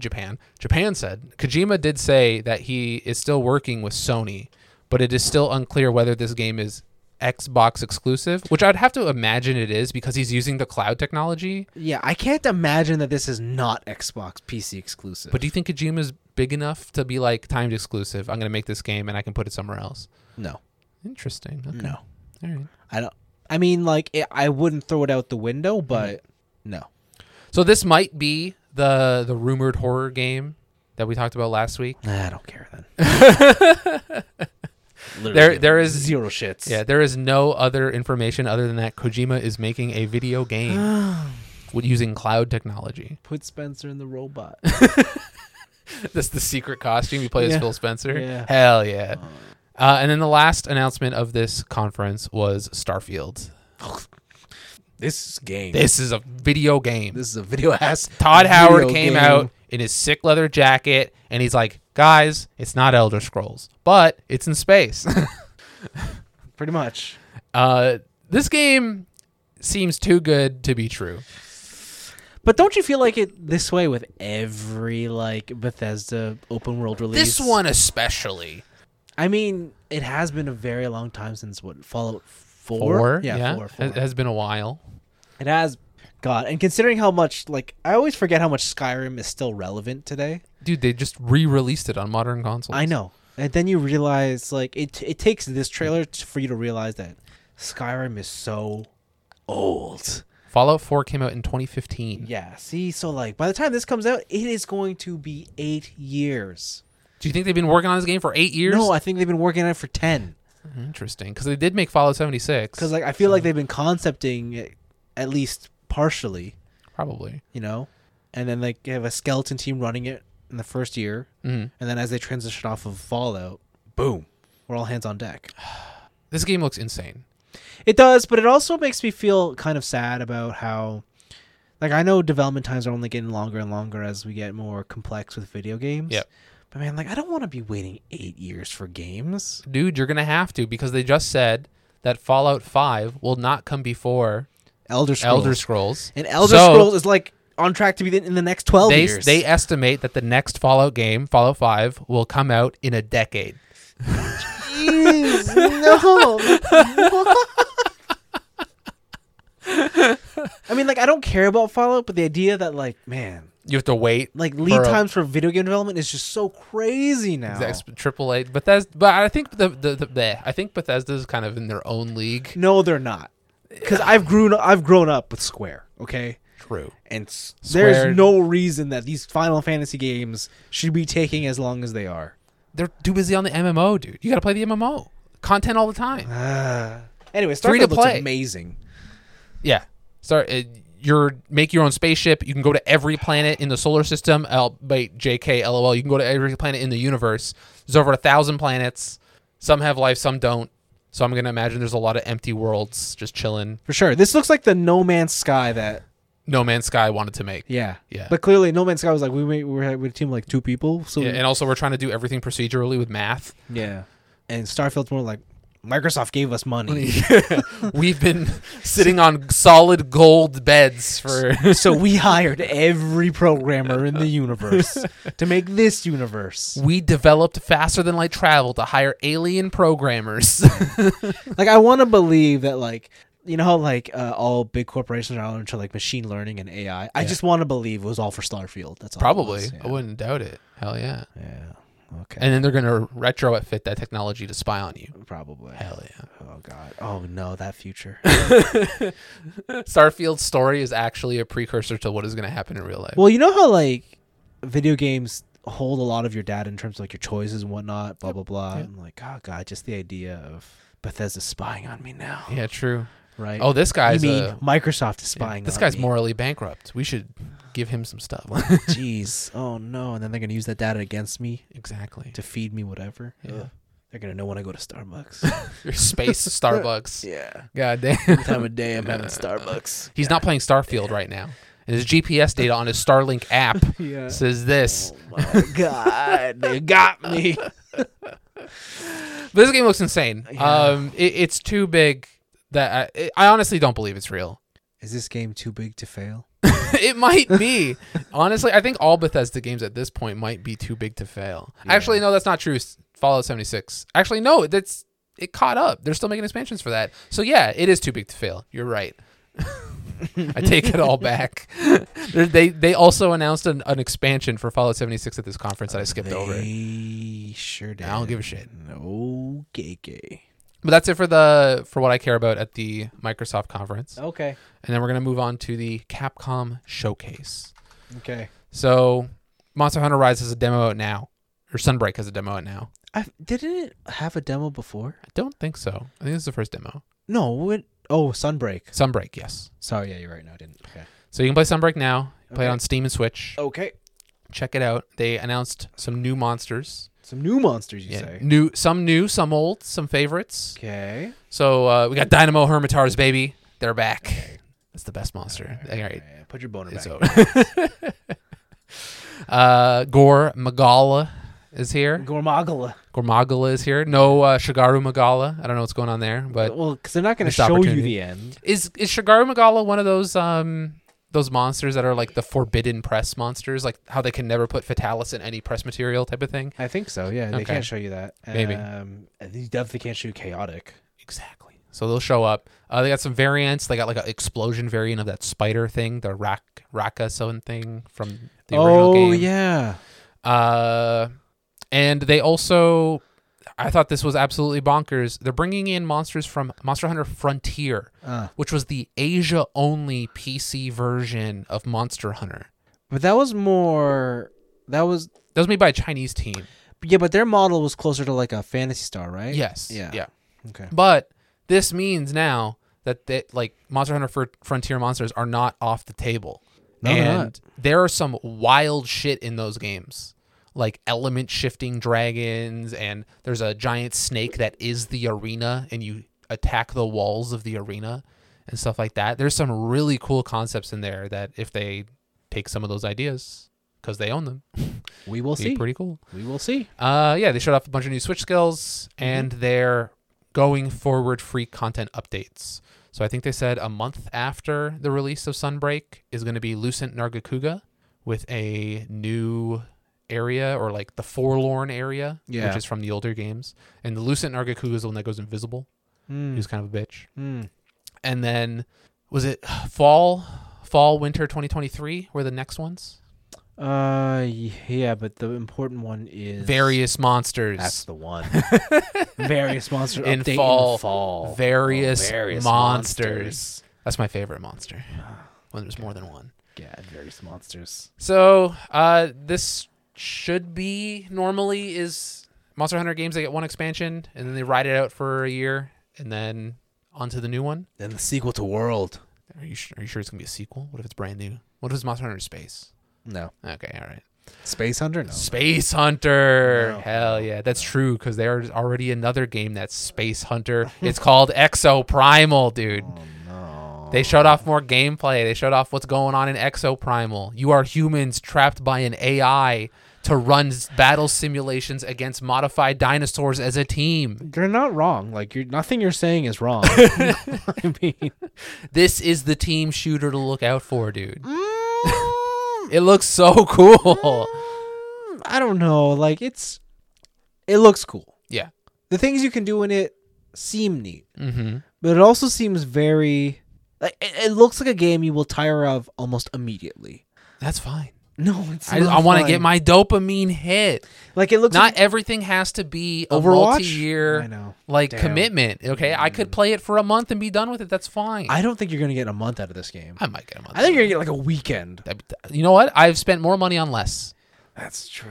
said, Kojima did say that he is still working with Sony, but it is still unclear whether this game is Xbox exclusive, which I'd have to imagine it is because he's using the cloud technology. yeah, I can't imagine that this is not Xbox PC exclusive. But do you think Kojima's big enough to be like timed exclusive? I'm going to make this game and I can put it somewhere else. no. Interesting. Okay. No. All right. I don't. I mean, like, I wouldn't throw it out the window, but no. So this might be the rumored horror game that we talked about last week. I don't care then. Literally there is zero shits. Yeah, there is no other information other than that Kojima is making a video game using cloud technology. Put Spencer in the robot. That's the secret costume. You play as Yeah. Phil Spencer. Yeah. Hell yeah. And then the last announcement of this conference was Starfield. This game. This is a video game. This is a video ass. Todd Howard video came game. out in his sick leather jacket, and he's like, guys, it's not Elder Scrolls, but it's in space. Pretty much. This game seems too good to be true. But don't you feel like it this way with every like Bethesda open world release? This one especially. I mean, it has been a very long time since what Fallout 4? Four? Yeah, Four. 4. Has been a while. It has. God, and considering how much, like, I always forget how much Skyrim is still relevant today. Dude, they just re-released it on modern consoles. I know. And then you realize, like, it takes this trailer for you to realize that Skyrim is so old. Fallout 4 came out in 2015. Yeah, see? So, like, by the time this comes out, it is going to be 8 years. Do you think they've been working on this game for 8 years? No, I think they've been working on it for 10. Interesting, because they did make Fallout 76. Because, like, I feel like they've been concepting it at least partially, Probably. you know? And then, like, you have a skeleton team running it in the first year. Mhm. And then as they transition off of Fallout, boom, we're all hands on deck. This game looks insane. It does, but it also makes me feel kind of sad about how, like, I know development times are only getting longer and longer as we get more complex with video games. Yep. But man, like, I don't want to be waiting 8 years for games. Dude, you're going to have to, because they just said that Fallout 5 will not come before Elder Scrolls. Elder Scrolls. And Elder Scrolls is like on track to be in the next 12 years. They estimate that the next Fallout game, Fallout 5, will come out in a decade. Jeez, no. I mean, like, I don't care about Fallout, but the idea that, like, man, You have to wait. like, lead times for video game development is just so crazy now. AAA Bethesda, but I think I think Bethesda's kind of in their own league. No, they're not. Because I've grown up with Square, okay? True. And Square- there's no reason that these Final Fantasy games should be taking as long as they are. They're too busy on the MMO, dude. You got to play the MMO content all the time. Anyway, Free to Starfield looks play. amazing. Yeah. Start. Make your own spaceship. You can go to every planet in the solar system. Wait, JK, LOL. You can go to every planet in the universe. There's over 1,000 planets. Some have life, some don't. So I'm gonna imagine there's a lot of empty worlds just chilling. For sure. This looks like the No Man's Sky that... No Man's Sky wanted to make. Yeah. Yeah. But clearly, No Man's Sky was like, we're a team of like 2 people. So Yeah, and also we're trying to do everything procedurally with math. yeah. And Starfield's more like, Microsoft gave us money. We've been sitting on solid gold beds for So we hired every programmer in the universe to make this universe. we developed faster than light travel to hire alien programmers. Like, I want to believe that, like, you know how, like, all big corporations are into, like, machine learning and AI? I just want to believe it was all for Starfield. That's all. Probably. It was. I wouldn't doubt it. Hell yeah. Yeah. Okay. And then they're going to retrofit that technology to spy on you. Probably. Hell yeah. Oh, God. Oh, no, that future. Starfield's story is actually a precursor to what is going to happen in real life. Well, you know how, like, video games hold a lot of your data in terms of, like, your choices and whatnot, blah, blah, blah. Yeah. I'm like, oh, God, just the idea of Bethesda spying on me now. Yeah, true. Right? Oh, this guy's you mean Microsoft is yeah, spying this on guy's me. morally bankrupt. We should give him some stuff. Jeez. Oh, no. And then they're going to use that data against me Exactly. to feed me whatever. Yeah. Ugh. They're going to know when I go to Starbucks. Your space Starbucks. Yeah. God damn. Every time of day I'm having Starbucks. He's not playing Starfield right now. And his GPS data on his Starlink app Yeah. says this. Oh, my God. They got me. But this game looks insane. Yeah. It's too big that I honestly don't believe it's real. Is this game too big to fail? It might be. Honestly, I think all Bethesda games at this point might be too big to fail. Yeah. Actually, no, that's not true. Fallout 76. Actually, no, it caught up. They're still making expansions for that. So yeah, it is too big to fail. You're right. I take it all back. They also announced an expansion for Fallout 76 at this conference that I skipped over. They sure did. I don't give a shit. No gay. But that's it for what I care about at the Microsoft conference. Okay. And then we're going to move on to the Capcom showcase. Okay. So Monster Hunter Rise has a demo out now. Or Sunbreak has a demo out now. Didn't it have a demo before? I don't think so. I think this is the first demo. No. Sunbreak. Sunbreak, yes. Sorry, yeah, you're right. No, I didn't. Okay. So you can play Sunbreak now. Play it Okay. on Steam and Switch. Okay. Check it out. They announced some new monsters. Some new monsters, you say? New, some old, some favorites. Okay. So we got Dynamo Hermitars, baby. They're back. That's the best monster. All right. Put your boner It's back. over. Gore Magala is here. Gormagala. Gormagala is here. No Shigaru Magala. I don't know what's going on there, but Well, because they're not going to missed show you opportunity. the end. is Shigaru Magala one of those monsters that are like the forbidden press monsters, like how they can never put Fatalis in any press material type of thing? I think so, yeah. They Okay. can't show you that. Maybe. And they definitely can't show you Chaotic. Exactly. So they'll show up. They got some variants. They got like an explosion variant of that spider thing, the Raka thing from the original game. Oh, yeah. And they also, I thought this was absolutely bonkers. They're bringing in monsters from Monster Hunter Frontier, which was the Asia-only PC version of Monster Hunter. But that was more... That was made by a Chinese team. Yeah, but their model was closer to like a Phantasy Star, right? Yes. Yeah. Yeah. Okay. But this means now that Monster Hunter Frontier monsters are not off the table. No, they're and not. there are some wild shit in those games. Like element shifting dragons, and there's a giant snake that is the arena, and you attack the walls of the arena and stuff like that. There's some really cool concepts in there that if they take some of those ideas, because they own them, We will be see. pretty cool. We will see. Yeah, they showed off a bunch of new Switch skills, and they're going forward free content updates. So I think they said a month after the release of Sunbreak is going to be Lucent Nargacuga with a new area, or like the Forlorn area, Yeah. which is from the older games. And the Lucent Nargacuga is the one that goes invisible. He's kind of a bitch. And then, was it fall, winter 2023 were the next ones? Yeah, but the important one is Various monsters. That's the one. Various monster In update fall. in fall. Various Various monsters. That's my favorite monster. When there's more than one. Yeah, various monsters. So this should be normally is Monster Hunter games. They get one expansion and then they ride it out for a year and then on to the new one. Then the sequel to World. Are you sure it's gonna be a sequel? What if it's brand new? What if it's Monster Hunter Space? No. Okay, all right. Space Hunter? No. Space Hunter. No. Hell yeah, that's true because there's already another game that's Space Hunter. It's called Exo Primal, dude. Oh, no. They showed off more gameplay. They showed off what's going on in Exo Primal. You are humans trapped by an AI to run battle simulations against modified dinosaurs as a team. You're not wrong. Like nothing you're saying is wrong. I mean, This is the team shooter to look out for, dude. It looks so cool. I don't know. Like it looks cool. Yeah. The things you can do in it seem neat, Mm-hmm. but it also seems very. Like it looks like a game you will tire of almost immediately. That's fine. No, it's I want to get my dopamine hit. like it looks Not like everything has to be a Overwatch. multi-year I know. like Damn. commitment. Okay, I could play it for a month and be done with it. That's fine. I don't think you're gonna get a month out of this game. I might get a month. I think you're gonna get like a weekend. You know what? I've spent more money on less. That's true.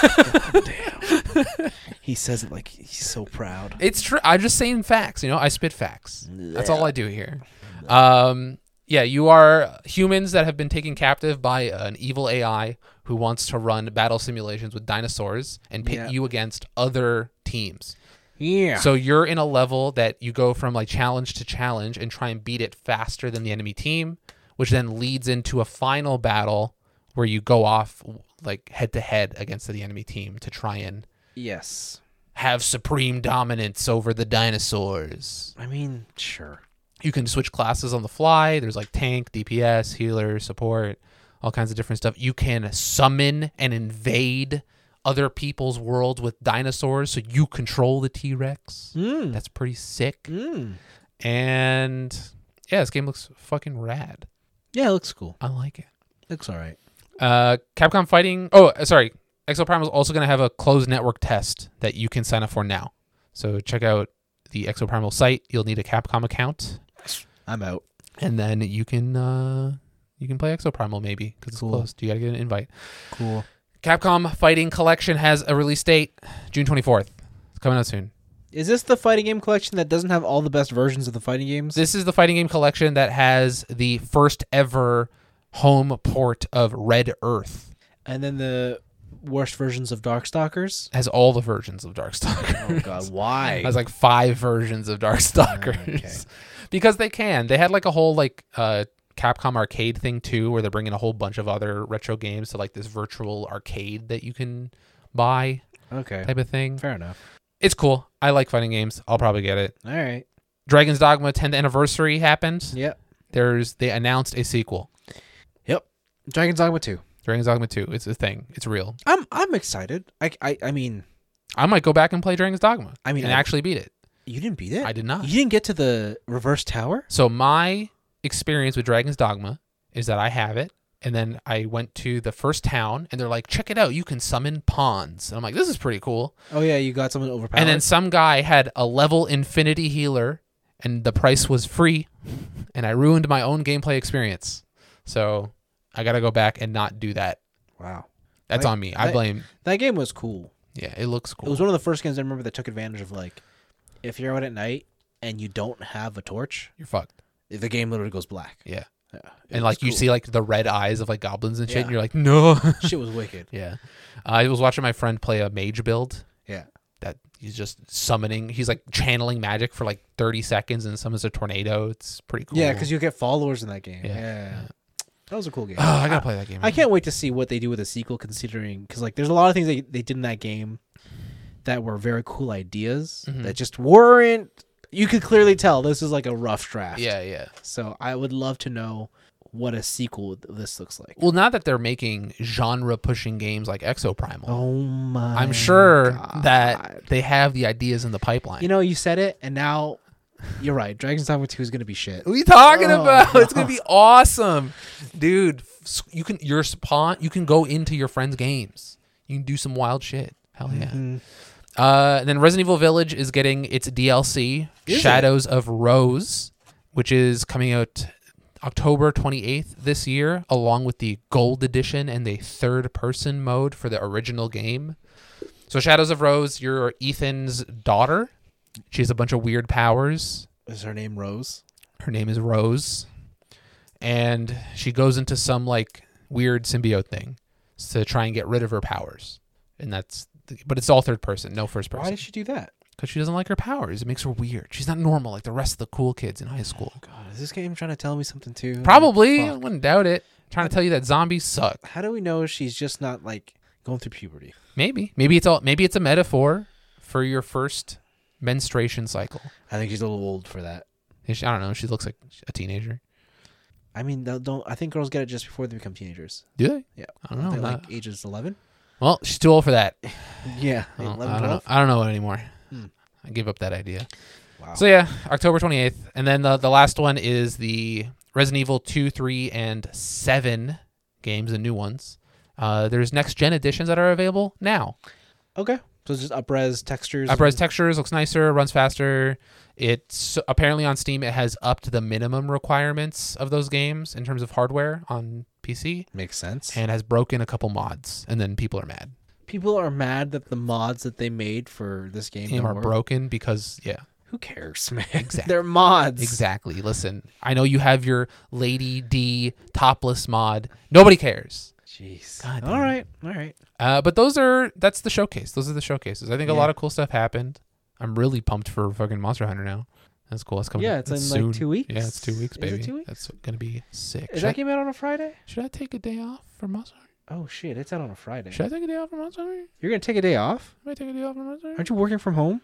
Damn. He says it like he's so proud. It's true. I'm just saying facts. I spit facts. That's all I do here. Yeah, you are humans that have been taken captive by an evil AI who wants to run battle simulations with dinosaurs and pit Yeah. you against other teams. Yeah. So you're in a level that you go from like challenge to challenge and try and beat it faster than the enemy team, which then leads into a final battle where you go off like head to head against the enemy team to try and yes. have supreme dominance over the dinosaurs. I mean, sure. You can switch classes on the fly. There's like tank, DPS, healer, support, all kinds of different stuff. You can summon and invade other people's worlds with dinosaurs so you control the T-Rex. That's pretty sick. And yeah, this game looks fucking rad. Yeah, it looks cool. I like it. Looks all right. Capcom Fighting. Oh, sorry. Exo Primal is also going to have a closed network test that you can sign up for now. So check out the Exo Primal site. You'll need a Capcom account. I'm out. And then you can play Exo Primal maybe because it's Cool. closed. You got to get an invite. Cool. Capcom Fighting Collection has a release date, June 24th. Coming out soon. Is this the fighting game collection that doesn't have all the best versions of the fighting games? This is the fighting game collection that has the first ever home port of Red Earth. And then the worst versions of Darkstalkers? Has all the versions of Darkstalkers. Oh, God. Why? Has like 5 versions of Darkstalkers. Okay. Because they can. They had like a whole like Capcom arcade thing too, where they're bringing a whole bunch of other retro games to like this virtual arcade that you can buy Okay. type of thing. Fair enough. It's cool. I like fighting games. I'll probably get it. All right. Dragon's Dogma 10th anniversary happened. Yep. They announced a sequel. Yep. Dragon's Dogma 2. Dragon's Dogma 2. It's a thing. It's real. I'm excited. I mean, I might go back and play Dragon's Dogma. I mean, and actually beat it. you didn't beat it? I did not. You didn't get to the reverse tower? So my experience with Dragon's Dogma is that I have it, and then I went to the first town, and they're like, check it out, you can summon pawns. And I'm like, this is pretty cool. Oh, yeah, you got someone overpowered. And then some guy had a level infinity healer, and the price was free, and I ruined my own gameplay experience. So I got to go back and not do that. Wow. That's on me. I blame. That game was cool. Yeah, it looks cool. It was one of the first games I remember that took advantage of, like, if you're out at night and you don't have a torch, You're fucked. the game literally goes black. Yeah. Yeah, it And was like you cool. see like the red eyes of like goblins and shit, Yeah. and you're like, no. Shit was wicked. Yeah. I was watching my friend play a mage build Yeah. that he's just summoning. He's like channeling magic for like 30 seconds and summons a tornado. It's pretty cool. Yeah, because you get followers in that game. Yeah. Yeah. That was a cool game. Oh, I gotta play that game. I can't wait to see what they do with a sequel, considering, because like there's a lot of things they did in that game that were very cool ideas Mhm. that just weren't. You could clearly tell this is like a rough draft. Yeah, yeah. So I would love to know what a sequel of this looks like. Well, now that they're making genre-pushing games like Exoprimal, Oh my! I'm sure God. that they have the ideas in the pipeline. You know, you said it, and now you're right. Dragon's Dogma 2 is gonna be shit. What are you talking Oh, about? It's gonna no. be awesome, dude. You can your spawn. You can go into your friends' games. You can do some wild shit. Hell yeah. Mhm. And then Resident Evil Village is getting its DLC, Is it? Shadows of Rose, which is coming out October 28th this year, along with the Gold Edition and the third-person mode for the original game. So Shadows of Rose, you're Ethan's daughter. She has a bunch of weird powers. Is her name Rose? Her name is Rose. And she goes into some like weird symbiote thing to try and get rid of her powers. And but it's all third person, no first person. Why did she do that? Because she doesn't like her powers. It makes her weird. She's not normal like the rest of the cool kids in high school. God, is this game trying to tell me something too? Probably. I Fuck. wouldn't doubt it. Trying to tell you that zombies suck. How do we know she's just not like going through puberty? Maybe. Maybe it's a metaphor for your first menstruation cycle. I think she's a little old for that. I don't know. She looks like a teenager. I mean, don't I think girls get it just before they become teenagers? Do they? Yeah, I don't know. They're Not- like ages 11. Well, she's too old for that. Yeah, I don't, 11, I don't know. 12. I don't know anymore. Hmm. I gave up that idea. Wow. So yeah, October 28th. And then the last one is the Resident Evil 2, 3, and 7 games, the new ones. There's next-gen editions that are available now. Okay, so it's just upres textures. Upres textures, looks nicer, runs faster. It's apparently on Steam. It has upped the minimum requirements of those games in terms of hardware on PC, Makes sense. and has broken a couple mods. And then people are mad. People are mad that the mods that they made for this game Game don't are work. broken because Who cares, man? Exactly. They're mods. Exactly. Listen, I know you have your Lady D topless mod. Nobody cares. Jeez. God damn. All right. But that's the showcase. Those are the showcases. I think a lot of cool stuff happened. I'm really pumped for fucking Monster Hunter now. That's cool. It's coming. Yeah, it's in soon. like 2 weeks. Yeah, it's 2 weeks, Is baby. it 2 weeks? That's gonna be sick. Is that game out on a Friday? Should I take a day off for Monster Hunter? Oh shit, it's out on a Friday. Should I take a day off for Monster Hunter? You're gonna take a day off? I might take a day off for Monster Hunter. Aren't you working from home?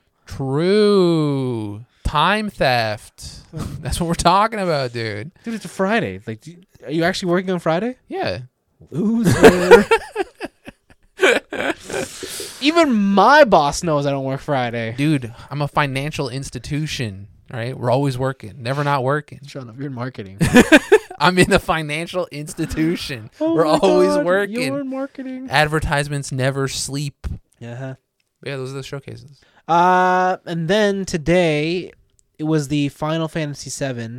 True. Time theft. That's what we're talking about, dude. Dude, it's a Friday. Like, are you actually working on Friday? Yeah. Loser. Even my boss knows I don't work Friday. Dude, I'm a financial institution, right? We're always working, never not working. Shut up, you're in marketing. I'm in a financial institution. Oh We're my always God, working. You're in marketing. Advertisements never sleep. Yeah. Yeah, those are the showcases. And then today, it was the Final Fantasy VII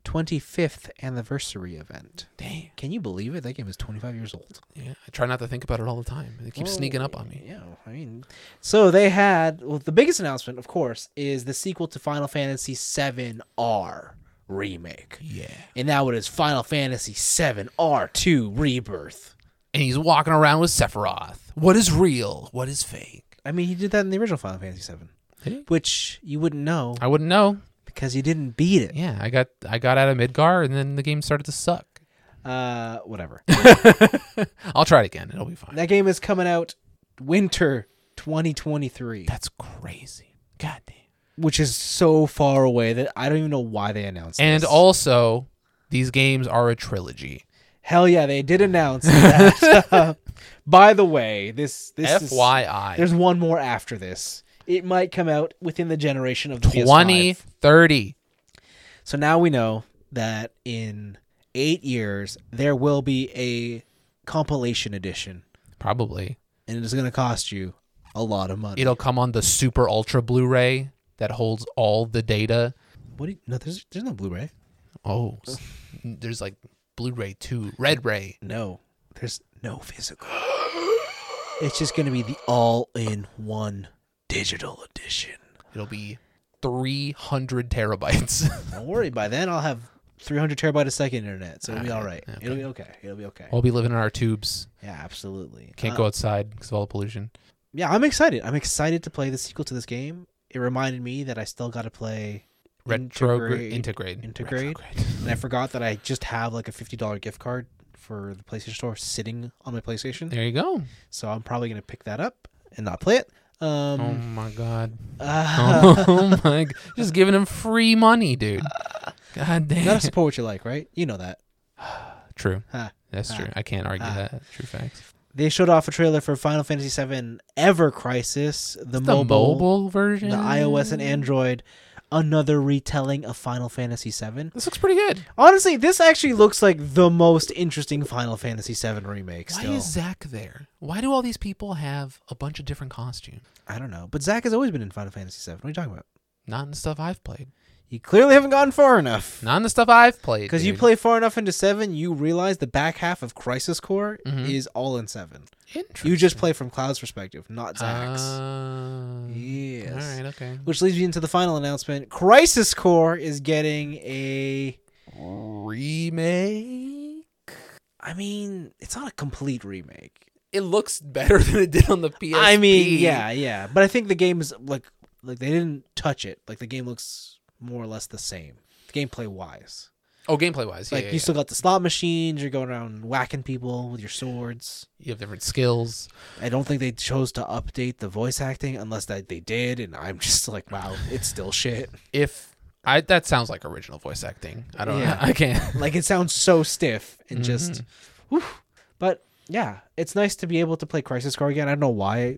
25th anniversary event. Damn. Can you believe it? That game is 25 years old. Yeah, I try not to think about it all the time. It keeps sneaking up on me. Yeah, I mean, so they had, well, the biggest announcement, of course, is the sequel to Final Fantasy VII R remake. Yeah. And now it is Final Fantasy VII R2 Rebirth. And he's walking around with Sephiroth. What is real? What is fake? I mean, he did that in the original Final Fantasy VII, Did he? which you wouldn't know I wouldn't know. because you didn't beat it. Yeah, I got out of Midgar, and then the game started to suck. Whatever. I'll try it again. It'll be fine. That game is coming out winter 2023, That's crazy. God damn. which is so far away that I don't even know why they announced And this. also, these games are a trilogy. Hell yeah, they did announce that. By the way, this FYI. there's one more after this. It might come out within the generation of the PS5. 2030. So now we know that in 8 years there will be a compilation edition, Probably. and it is going to cost you a lot of money. It'll come on the Super Ultra Blu-ray that holds all the data. What? No, there's no Blu-ray. Oh, there's like Blu-ray 2, Red Ray. No, there's no physical. It's just going to be the all-in-one digital edition. It'll be 300 terabytes. Don't worry. By then, I'll have 300 terabyte a second internet, so it'll be all right. Okay. It'll be okay. It'll be okay. We'll be living in our tubes. Yeah, absolutely. Can't go outside because of all the pollution. Yeah, I'm excited. I'm excited to play the sequel to this game. It reminded me that I still got to play Integrate. Integrate. And I forgot that I just have like a $50 gift card for the PlayStation Store sitting on my PlayStation. There you go. So I'm probably going to pick that up and not play it. Oh my god. Oh my god. Just giving him free money, dude. God damn. You gotta support what you like, right? You know that. True. Huh. That's true. I can't argue that. True facts. They showed off a trailer for Final Fantasy VII Ever Crisis, the The mobile version? the iOS and Android, another retelling of Final Fantasy VII. This looks pretty good. Honestly, this actually looks like the most interesting Final Fantasy VII remake Why still. is Zack there? Why do all these people have a bunch of different costumes? I don't know. But Zack has always been in Final Fantasy VII. What are you talking about? Not in the stuff I've played. You clearly haven't gone far enough. Not in the stuff I've played. Because you dude. play far enough into 7, you realize the back half of Crisis Core Mhm. is all in 7. Interesting. You just play from Cloud's perspective, not Zack's. Yes. All right, okay. Which leads me into the final announcement. Crisis Core is getting a... Remake? I mean, it's not a complete remake. It looks better than it did on the PSP. I mean, yeah. But I think the game is like they didn't touch it. Like the game looks more or less the same, gameplay wise. Oh, gameplay wise, yeah. Like you still got the slot machines. You're going around whacking people with your swords. You have different skills. I don't think they chose to update the voice acting unless that they did, and I'm just like, wow, it's still shit. That sounds like original voice acting. I don't know. Yeah. I can't. Like it sounds so stiff and just, whew. But yeah, it's nice to be able to play Crisis Core again. I don't know why.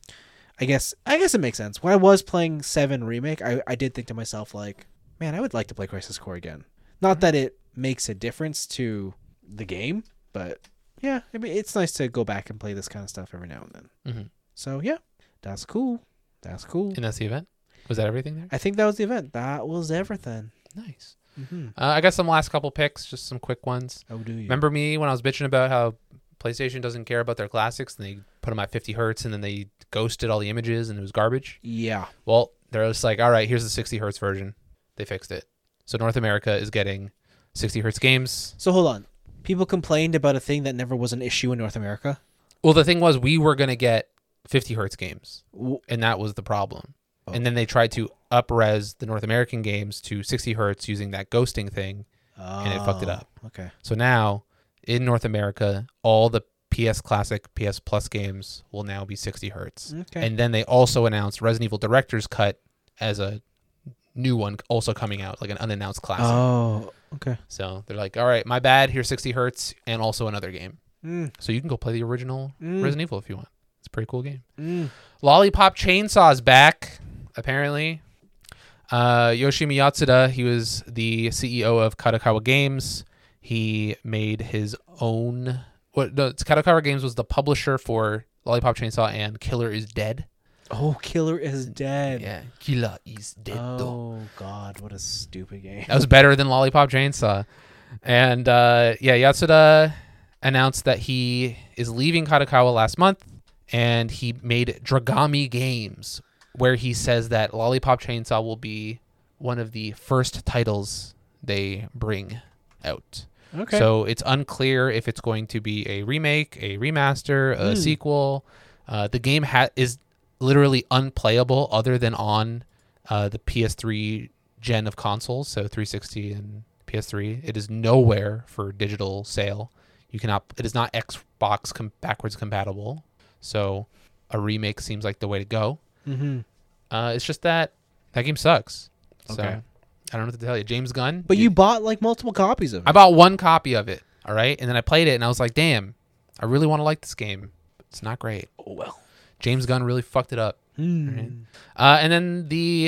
I guess it makes sense. When I was playing 7 Remake, I did think to myself like, man, I would like to play Crisis Core again. Not that it makes a difference to the game, but yeah, I mean, it's nice to go back and play this kind of stuff every now and then. Mm-hmm. So yeah, that's cool. That's cool. And that's the event? Was that everything there? I think that was the event. That was everything. Nice. Mm-hmm. I got some last couple picks, just some quick ones. Oh, do you? Remember me when I was bitching about how PlayStation doesn't care about their classics and they put them at 50 hertz and then they ghosted all the images and it was garbage? Yeah. Well, they're just like, all right, here's the 60 hertz version. They fixed it. So North America is getting 60 hertz games. So hold on. People complained about a thing that never was an issue in North America. Well, the thing was we were going to get 50 hertz games, W- and that was the problem. Oh. And then they tried to up-res the North American games to 60 hertz using that ghosting thing, and it fucked it up. Okay. So now, in North America, all the PS Classic, PS Plus games will now be 60 hertz. Okay. And then they also announced Resident Evil Director's Cut as a new one also coming out, like an unannounced classic. Oh, okay. So they're like, all right, my bad, here's 60 hertz and also another game. So you can go play the original Resident Evil if you want. It's a pretty cool game. Lollipop Chainsaw's back, apparently. Yoshimi Yatsuda, he was the CEO of Kadokawa Games. He made his own... Kadokawa Games was the publisher for Lollipop Chainsaw and Killer is Dead. Oh, Killer is dead. Yeah, Killer is dead. Oh God, what a stupid game. That was better than Lollipop Chainsaw. And Yatsuda announced that he is leaving Kadokawa last month, and he made Dragami Games, where he says that Lollipop Chainsaw will be one of the first titles they bring out. Okay. So it's unclear if it's going to be a remake, a remaster, a sequel. The game is literally unplayable other than on the PS3 gen of consoles, so 360 and PS3. It is nowhere for digital sale. You cannot. It is not Xbox backwards compatible. So a remake seems like the way to go. Mm-hmm. It's just that game sucks. So Okay. I don't know what to tell you. James Gunn. But you bought like multiple copies of it. I bought one copy of it. All right, and then I played it, and I was like, "Damn, I really want to like this game. But it's not great." Oh well. James Gunn really fucked it up. Right? And then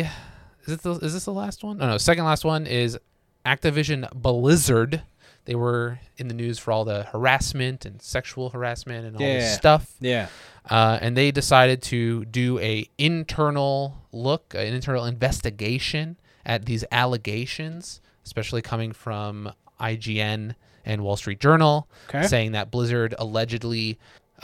is this the last one? Oh, no, second last one is Activision Blizzard. They were in the news for all the harassment and sexual harassment and all this stuff. Yeah. And they decided to do an internal investigation at these allegations, especially coming from IGN and Wall Street Journal, saying that Blizzard allegedly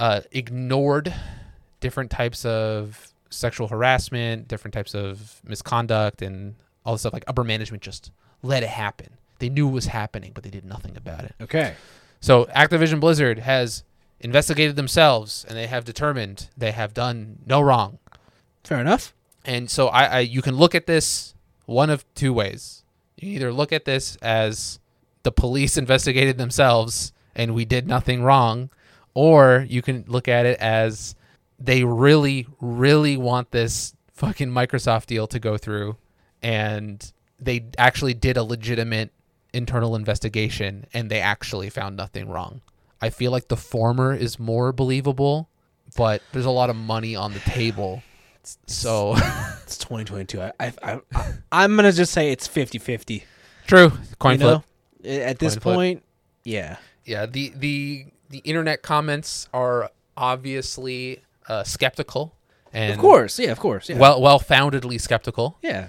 ignored different types of sexual harassment, different types of misconduct, and all this stuff. Like upper management just let it happen. They knew it was happening, but they did nothing about it. Okay. So Activision Blizzard has investigated themselves, and they have determined they have done no wrong. Fair enough. And so you can look at this one of two ways. You either look at this as the police investigated themselves and we did nothing wrong, or you can look at it as they really, really want this fucking Microsoft deal to go through, and they actually did a legitimate internal investigation and they actually found nothing wrong. I feel like the former is more believable, but there's a lot of money on the table. So it's 2022. I'm gonna just say it's 50-50. True. Coin flip. At this point, yeah. Yeah. The internet comments are obviously skeptical, and Of course. Yeah. well-foundedly skeptical. Yeah.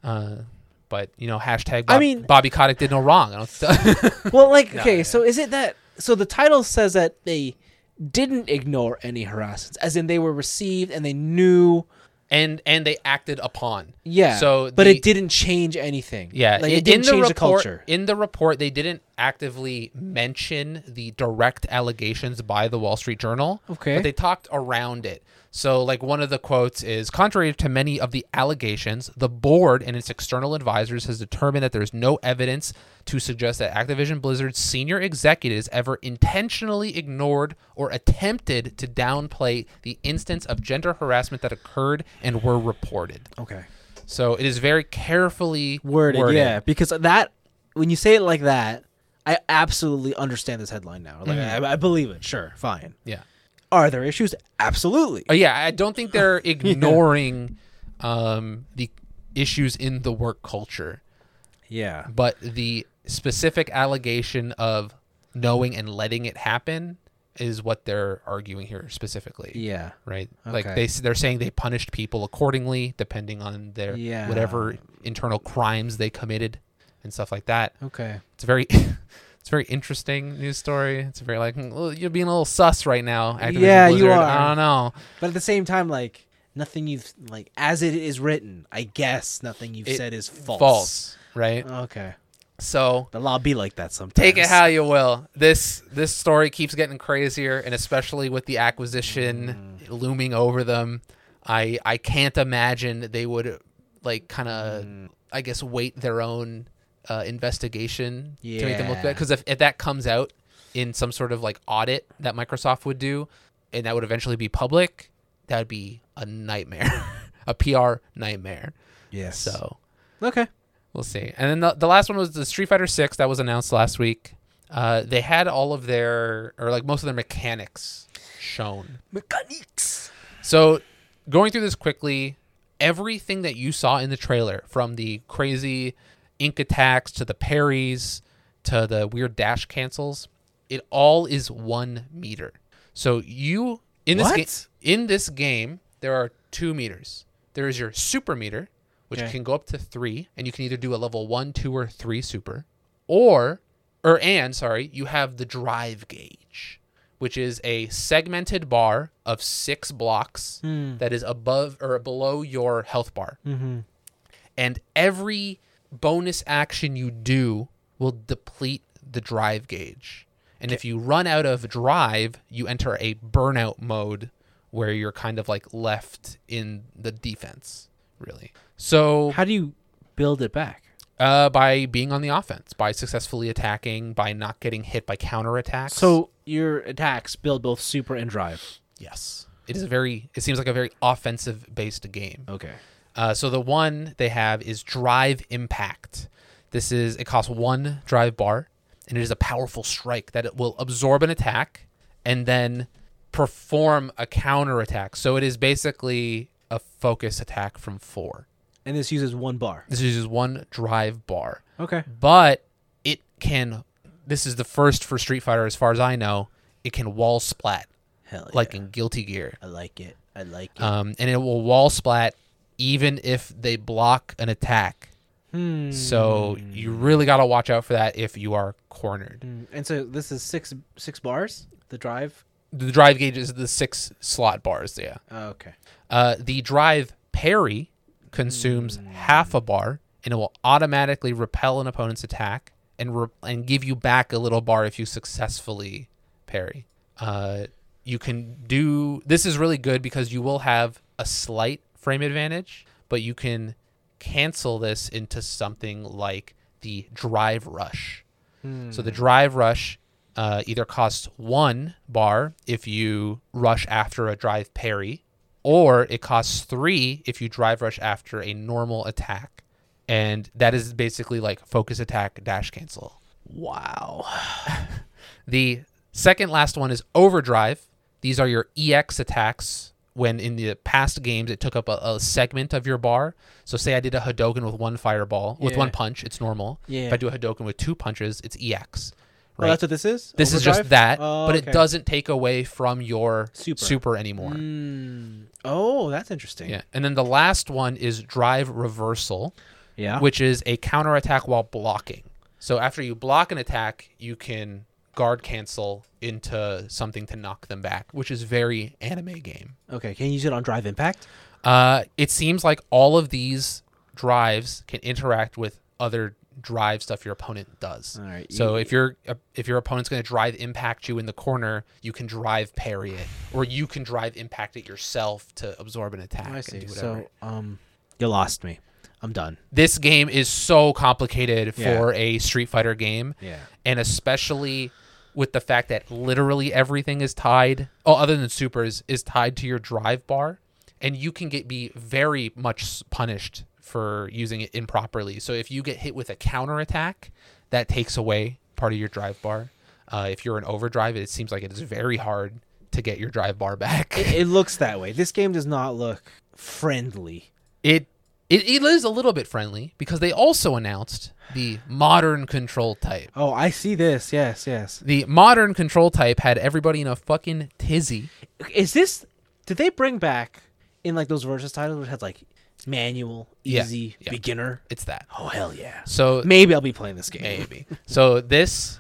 But hashtag. I mean, Bobby Kotick did no wrong. Well, okay. So is it that? So the title says that they didn't ignore any harassments, as in they were received and they knew. And they acted upon. Yeah. So but it didn't change anything. Yeah. Like, it didn't change the culture. In the report, they didn't actively mention the direct allegations by the Wall Street Journal. Okay. But they talked around it. So, like, one of the quotes is, contrary to many of the allegations, the board and its external advisors has determined that there is no evidence to suggest that Activision Blizzard's senior executives ever intentionally ignored or attempted to downplay the instance of gender harassment that occurred and were reported. Okay. So it is very carefully worded. Yeah, because that when you say it like that, I absolutely understand this headline now. Like I believe it. Sure, fine. Yeah. Are there issues? Absolutely. Yeah, I don't think they're ignoring the issues in the work culture. Yeah. But the specific allegation of knowing and letting it happen is what they're arguing here specifically. Yeah. Right? Okay. Like they're saying they punished people accordingly depending on their whatever internal crimes they committed and stuff like that. Okay. It's a very interesting news story. It's very like, you're being a little sus right now, Activision Yeah, Blizzard. you are. I don't know. But at the same time, like, nothing you've, like, as it is written, I guess nothing you've said is false. False, right? Okay. So the law be like that sometimes. Take it how you will. This story keeps getting crazier, and especially with the acquisition looming over them, I can't imagine they would like kind of I guess weight their own investigation to make them look good. Because if that comes out in some sort of like audit that Microsoft would do, and that would eventually be public, that would be a nightmare, a PR nightmare. Yes. So okay. We'll see. And then the last one was the Street Fighter 6 that was announced last week. They had all of their, or like most of their mechanics shown. Mechanics. So going through this quickly, everything that you saw in the trailer, from the crazy ink attacks to the parries to the weird dash cancels, it all is 1 meter. So in this game, there are 2 meters. There is your super meter, which Okay. can go up to 3, and you can either do a level 1, 2, or 3 super, you have the drive gauge, which is a segmented bar of 6 blocks that is above or below your health bar. Mm-hmm. And every bonus action you do will deplete the drive gauge. And if you run out of drive, you enter a burnout mode where you're kind of like left in the defense, really. So How do you build it back? by being on the offense, by successfully attacking, by not getting hit by counterattacks. So your attacks build both super and drive. yes, it seems like a very offensive based game. Okay. So the one they have is Drive Impact. It costs 1 drive bar, and it is a powerful strike that it will absorb an attack and then perform a counter attack. So it is basically a focus attack from 4. And this uses 1 bar. This uses 1 drive bar. Okay. But this is the first for Street Fighter as far as I know, it can wall splat Hell like in Guilty Gear. I like it. And it will wall splat even if they block an attack. So you really got to watch out for that if you are cornered. And so this is six bars. The drive. The drive gauge is the 6 slot bars. Yeah. Oh, okay. The drive parry consumes half a bar, and it will automatically repel an opponent's attack and give you back a little bar if you successfully parry. You can do this is really good because you will have a slight frame advantage, but you can cancel this into something like the drive rush. So the drive rush either costs 1 bar if you rush after a drive parry, or it costs 3 if you drive rush after a normal attack. And that is basically like focus attack dash cancel. Wow. The second last one is overdrive. These are your EX attacks. When in the past games, it took up a segment of your bar. So say I did a Hadouken with 1 fireball, with 1 punch, it's normal. Yeah. If I do a Hadouken with 2 punches, it's EX. Oh, Right? that's what this is? This is Overdrive? just that, Oh, but okay. it doesn't take away from your Super. super anymore. Oh, that's interesting. Yeah. And then the last one is drive reversal, Yeah. which is a counterattack while blocking. So after you block an attack, you can guard cancel into something to knock them back, which is very anime game. Okay. Can you use it on drive impact? It seems like all of these drives can interact with other drive stuff your opponent does. All right. So if your opponent's going to drive impact you in the corner, you can drive parry it, or you can drive impact it yourself to absorb an attack. I And see. do whatever. So, you lost me. I'm done. This game is so complicated Yeah. for a Street Fighter game, Yeah. and especially with the fact that literally everything is tied, other than supers, is tied to your drive bar, and you can be very much punished for using it improperly. So if you get hit with a counter attack, that takes away part of your drive bar. If you're in overdrive, it seems like it is very hard to get your drive bar back. It looks that way. This game does not look friendly. It is a little bit friendly because they also announced the modern control type. Oh, I see this. Yes, yes. The modern control type had everybody in a fucking tizzy. Is this? Did they bring back in like those versus titles which had like manual, Yeah, easy, yeah. beginner? It's that. Oh hell yeah! So Maybe I'll be playing this game. maybe. So this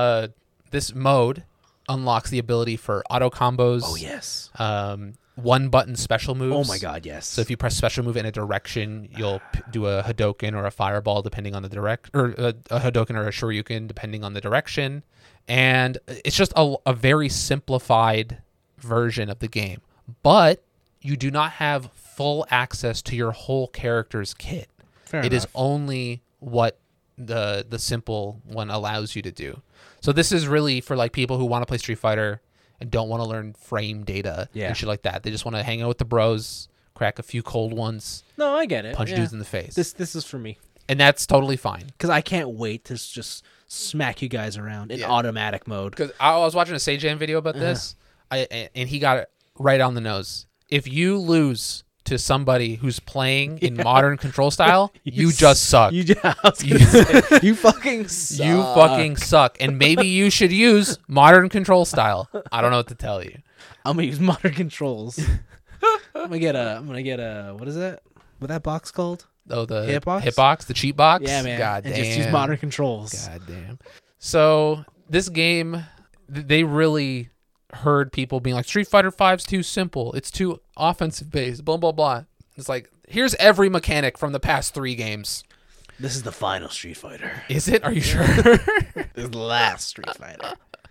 mode unlocks the ability for auto combos. Oh yes. 1 button special moves. Oh my god, yes. So if you press special move in a direction, you'll do a Hadouken or a Fireball depending on the or a Hadouken or a Shoryuken depending on the direction. And it's just a very simplified version of the game. But you do not have full access to your whole character's kit. Fair It is enough. only what the simple one allows you to do. So this is really for like people who want to play Street Fighter and don't want to learn frame data Yeah. and shit like that. They just want to hang out with the bros, crack a few cold ones, No, I get it. punch yeah. dudes in the face. This is for me And that's totally fine. because I can't wait to just smack you guys around in Yeah. automatic mode. Because I was watching a Sage-Jam video about this, and he got it right on the nose. If you lose to somebody who's playing in modern control style, you just suck. You you fucking suck. You fucking suck. And maybe you should use modern control style. I don't know what to tell you. I'm gonna use modern controls. gonna get a what is that? What that box called? Oh, the Hitbox? the cheat box. Yeah, man. God and damn. just use modern controls. God damn. So this game, they really heard people being like, Street Fighter V's too simple. It's too offensive based. Blah blah blah. It's like, here's every mechanic from the past 3 games. This is the final Street Fighter. Is it? Are you sure? This is the last Street Fighter.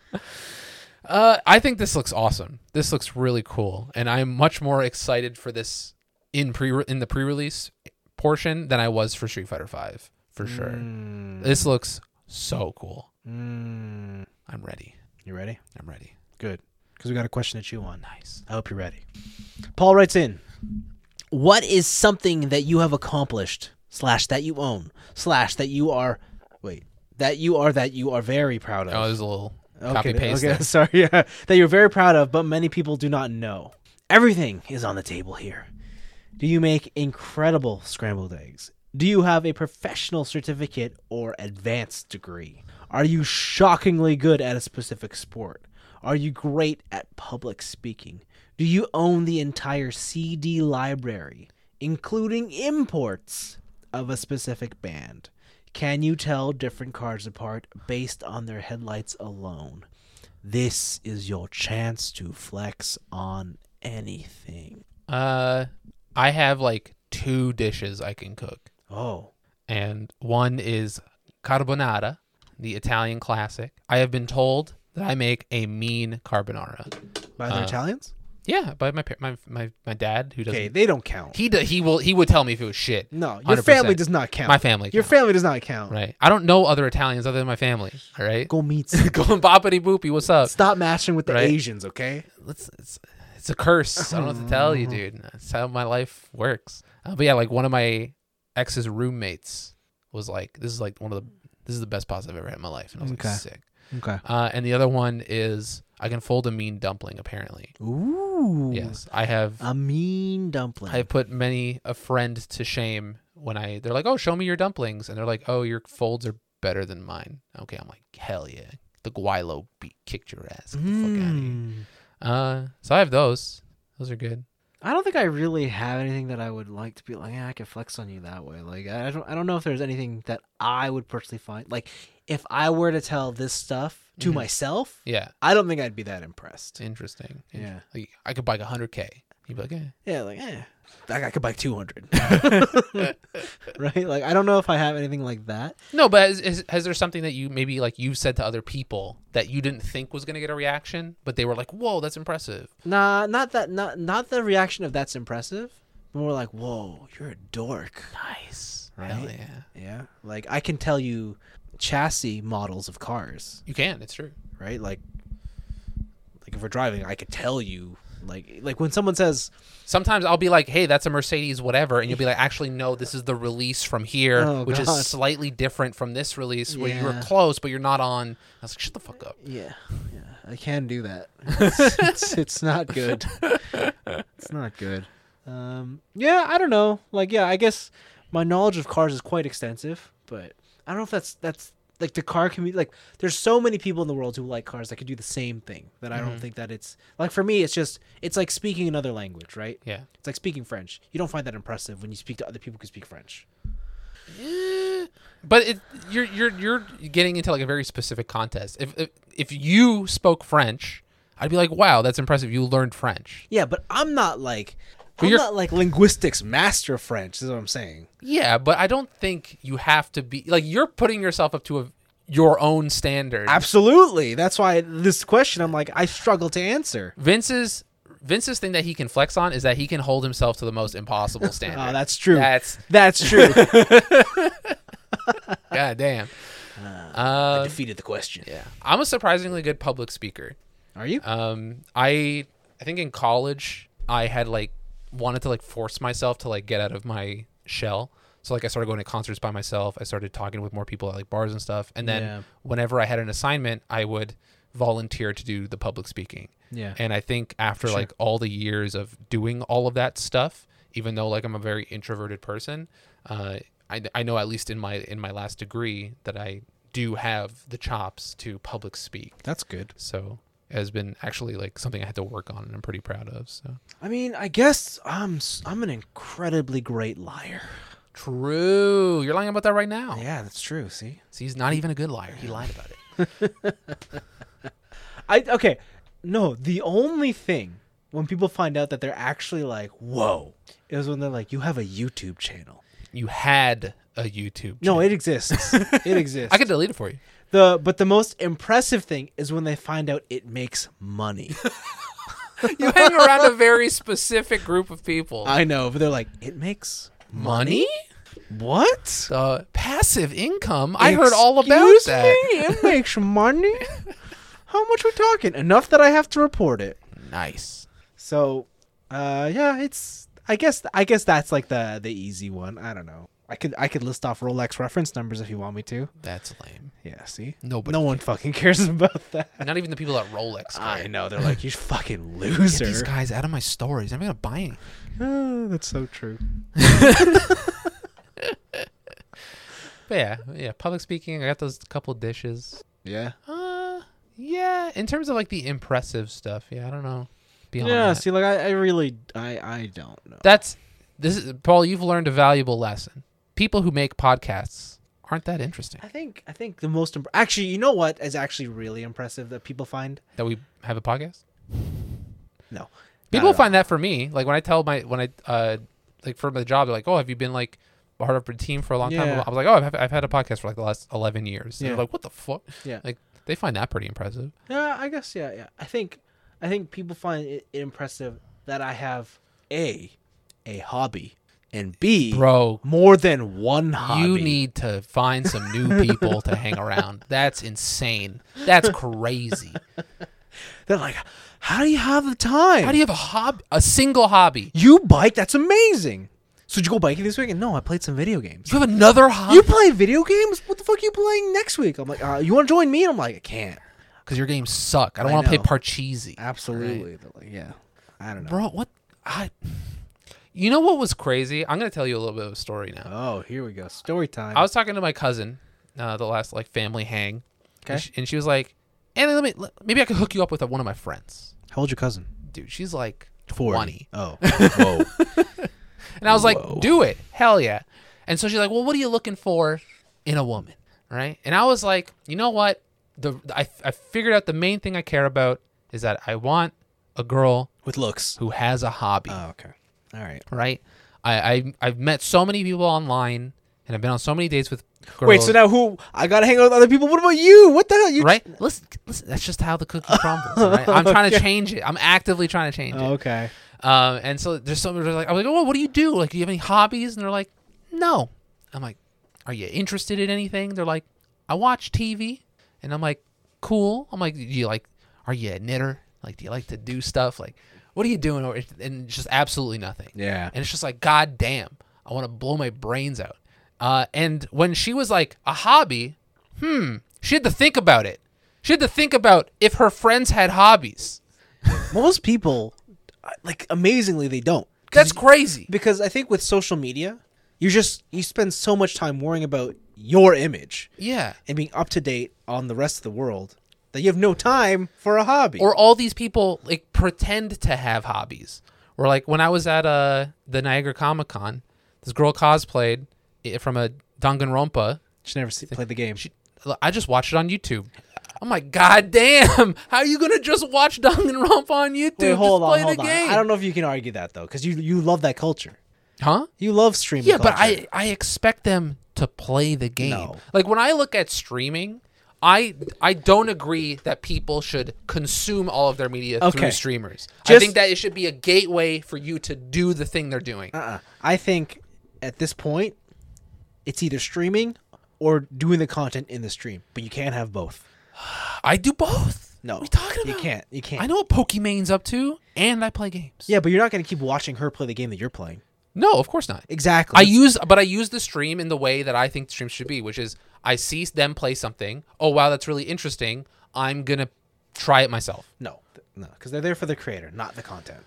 I think this looks awesome. This looks really cool, and I'm much more excited for this in the pre-release portion than I was for Street Fighter V, for sure. This looks so cool. I'm ready. You ready? I'm ready. Good. Because we got a question to chew on. Nice. I hope you're ready. Paul writes in, what is something that you have accomplished / that you own / that you are very proud of? Oh, there's a little copy paste Okay, there. sorry. Yeah, that you're very proud of, but many people do not know. Everything is on the table here. Do you make incredible scrambled eggs? Do you have a professional certificate or advanced degree? Are you shockingly good at a specific sport? Are you great at public speaking? Do you own the entire CD library, including imports of a specific band? Can you tell different cars apart based on their headlights alone? This is your chance to flex on anything. I have like 2 dishes I can cook. Oh. And one is carbonara, the Italian classic. I have been told that I make a mean carbonara. By the Italians? Yeah, by my dad, who doesn't. Okay, they don't count. He would tell me if it was shit. No, your 100%. family does not count. My family Your counts. family does not count. Right. I don't know other Italians other than my family. All right. Go meet Going boppity boopy. What's up? Stop matching with the Right. Asians, okay? It's a curse. I don't know what to tell you, dude. That's how my life works. But yeah, like one of my ex's roommates was like, this is the best pasta I've ever had in my life. And I was Okay. like, sick. Okay. And the other one is I can fold a mean dumpling, apparently. Ooh. Yes. I have A mean dumpling. I've put many a friend to shame when they're like, oh, show me your dumplings. And they're like, oh, your folds are better than mine. Okay. I'm like, hell yeah. The Guaylo beat kicked your ass. Get the fuck out of here. So I have those. Those are good. I don't think I really have anything that I would like to be like, yeah, I could flex on you that way. Like, I don't know if there's anything that I would personally find. Like, if I were to tell this stuff to myself, Yeah. I don't think I'd be that impressed. Interesting. Yeah. Like, I could buy 100K. You'd be like, Yeah, like, that guy could buy 200. Right? Like, I don't know if I have anything like that. No, but has there something that you maybe like you've said to other people that you didn't think was going to get a reaction, but they were like, whoa, that's impressive? Nah, not the reaction of that's impressive. More like, whoa, you're a dork. Nice. Right? Hell yeah. Yeah. Like, I can tell you chassis models of cars, You can. It's true. right? Like if we're driving, I could tell you, like when someone says, Sometimes I'll be like, hey, that's a Mercedes whatever. And you'll be like, actually, no, this is the release from here, Oh, which God. is slightly different from this release where you were Yeah. close, but you're not on. I was like, shut the fuck up. yeah, I can do that. It's not good. It's not good. Yeah, I don't know. Like, yeah, I guess my knowledge of cars is quite extensive, but I don't know if that's like the car community. Like, there's so many people in the world who like cars that could do the same thing. That I don't think that it's like, for me, it's like speaking another language, right? Yeah. It's like speaking French. You don't find that impressive when you speak to other people who speak French. But you're getting into like a very specific contest. If you spoke French, I'd be like, wow, that's impressive. You learned French. Yeah, but I'm not like But I'm you're- not like linguistics master French. Is what I'm saying. Yeah, but I don't think you have to be like you're putting yourself up to your own standard. Absolutely. That's why this question I'm like I struggle to answer. Vince's thing that he can flex on is that he can hold himself to the most impossible standard. Oh, that's true. That's true. God damn. I defeated the question. Yeah, I'm a surprisingly good public speaker. Are you? I think in college I had like wanted to like force myself to like get out of my shell. So like I started going to concerts by myself. I started talking with more people at like bars and stuff. And then whenever I had an assignment, I would volunteer to do the public speaking. Yeah. And I think after like all the years of doing all of that stuff, even though like I'm a very introverted person, I know at least in my last degree that I do have the chops to public speak. That's good. So has been actually like something I had to work on and I'm pretty proud of. So I mean, I guess I'm an incredibly great liar. true. You're lying about that right now. Yeah, that's true. See, He's not even a good liar. He lied about it. okay. No, the only thing when people find out that they're actually like, whoa, is when they're like, you have a YouTube channel. You had a YouTube channel. No, it exists. It exists. I could delete it for you. But the most impressive thing is when they find out it makes money. You hang around a very specific group of people. I know, but they're like, it makes Money? what? Passive income? I heard all about Excuse that. me? It makes money? How much we talking? Enough that I have to report it. Nice. So, yeah, it's. I guess that's like the easy one. I don't know. I could list off Rolex reference numbers if you want me to. That's lame. Yeah, see, Nobody. no one fucking cares about that. Not even the people at Rolex. care. I know, they're like, you fucking Get loser. these guys out of my stories. I'm gonna buy anything. Oh, that's so true. But yeah. Public speaking. I got those couple dishes. Yeah. Yeah. In terms of like the impressive stuff, I don't know. Beyond Yeah. that. See, like I really I don't know. This is Paul. You've learned a valuable lesson. People who make podcasts aren't that interesting. I think the most actually, you know what is actually really impressive that people find? That we have a podcast. No. People Not at find that for me. Like when I tell like for my job, they're like, "Oh, have you been like part of a team for a long time?" Yeah. I was like, "Oh, I've had a podcast for like the last 11 years." And Yeah. they're like, "What the fuck?" Yeah. Like they find that pretty impressive. Yeah, I guess yeah. I think people find it impressive that I have a hobby and B, Bro, more than one hobby. you need to find some new people to hang around. That's insane. That's crazy. They're like, how do you have the time? How do you have a single hobby? You bike? That's amazing. So did you go biking this weekend? No, I played some video games. You have another hobby? You play video games? What the fuck are you playing next week? I'm like, you want to join me? And I'm like, I can't. Because your games suck. I don't I want to play know. Parcheesi. Absolutely. Right? They're like, yeah. I don't know. Bro, what? You know what was crazy? I'm going to tell you a little bit of a story now. Oh, here we go. Story time. I was talking to my cousin, the last like family hang. Okay. And she was like, Andy, maybe I could hook you up with one of my friends. How old's your cousin? Dude, she's like 40. 20. Oh. Whoa. And I was like, Whoa. do it. Hell yeah. And so she's like, well, what are you looking for in a woman? Right? And I was like, you know what? I figured out the main thing I care about is that I want a girl With looks. who has a hobby. Oh, okay. All right. Right? I've met so many people online and I've been on so many dates with girls. Wait, so now who? I got to hang out with other people. What about you? What the hell? You Right? Listen, that's just how the cookie crumbles. Right? I'm trying to change it. I'm actively trying to change it. Oh, okay. And so there's some they're like, I was like, oh, what do you do? Like, do you have any hobbies? And they're like, no. I'm like, are you interested in anything? They're like, I watch TV. And I'm like, cool. I'm like, are you a knitter? Like, do you like to do stuff? Like, what are you doing? And it's just absolutely nothing. Yeah. And it's just like, God damn, I want to blow my brains out. And when she was like, a hobby, she had to think about it. She had to think about if her friends had hobbies. Most people, like, amazingly, they don't. That's crazy. Because I think with social media, you spend so much time worrying about your image Yeah. and being up to date on the rest of the world that you have no time for a hobby. Or all these people like pretend to have hobbies. Or like when I was at the Niagara Comic Con, this girl cosplayed from a Danganronpa. She never played the game. I just watched it on YouTube. I'm like, God damn! How are you gonna just watch Danganronpa on YouTube? Wait, hold just on, play hold the on. game. I don't know if you can argue that though, because you love that culture. Huh? You love streaming. Yeah, but culture. I expect them to play the game. No. Like when I look at streaming, I don't agree that people should consume all of their media through Okay. streamers. I Just- think that it should be a gateway for you to do the thing they're doing. I think at this point, it's either streaming or doing the content in the stream, but you can't have both. I do both. No, What are you talking about? You can't. I know what Pokemon's up to, and I play games. Yeah, but you're not going to keep watching her play the game that you're playing. No, of course not. Exactly. I use the stream in the way that I think the stream should be, which is I see them play something. Oh wow, that's really interesting. I'm gonna try it myself. no, because they're there for the creator, not the content.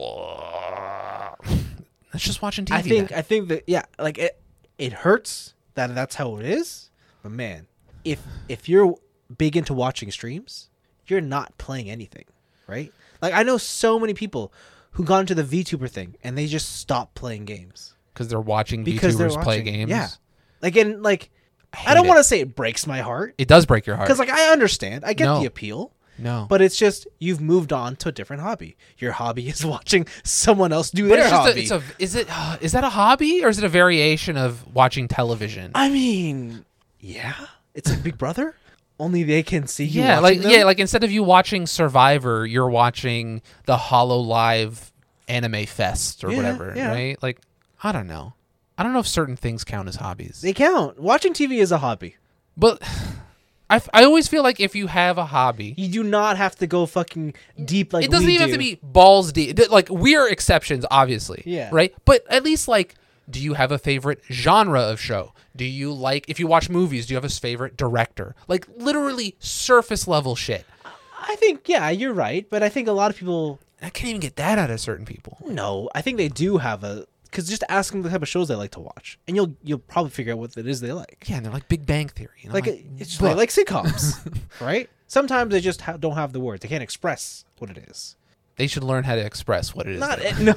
That's just watching TV. I think that like it hurts that's how it is. But man, if you're big into watching streams, you're not playing anything, right? Like I know so many people who got into the VTuber thing and they just stopped playing games because they're watching because they're VTubers play watching. games. Yeah, like I hate don't it. want to say it breaks my heart It does break your heart. because like I understand, I get No. the appeal. No. But it's just you've moved on to a different hobby. Your hobby is watching someone else do But their it's just hobby. is that a hobby or is it a variation of watching television? I mean, yeah, it's like Big Brother. Only they can see you. Yeah, watching them. like instead of you watching Survivor, you're watching the Hollow Live Anime Fest or Yeah, whatever, yeah. right? Like I don't know. I don't know if certain things count as hobbies. They count. Watching TV is a hobby. But I always feel like if you have a hobby, You do not have to go fucking deep like it doesn't we even do. have to be balls deep. Like we're exceptions, obviously. Yeah. Right. But at least like, do you have a favorite genre of show? Do you like if you watch movies? Do you have a favorite director? Like literally surface level shit. I think you're right, but I think a lot of people I can't even get that out of certain people. no. I think they do have a because just ask them the type of shows they like to watch, and you'll probably figure out what it is they like. Yeah, and they're like Big Bang Theory. And I'm Like it's just like sitcoms, right? Sometimes they just don't have the words. They can't express what it is. they should learn how to express what it is. Not they like. no.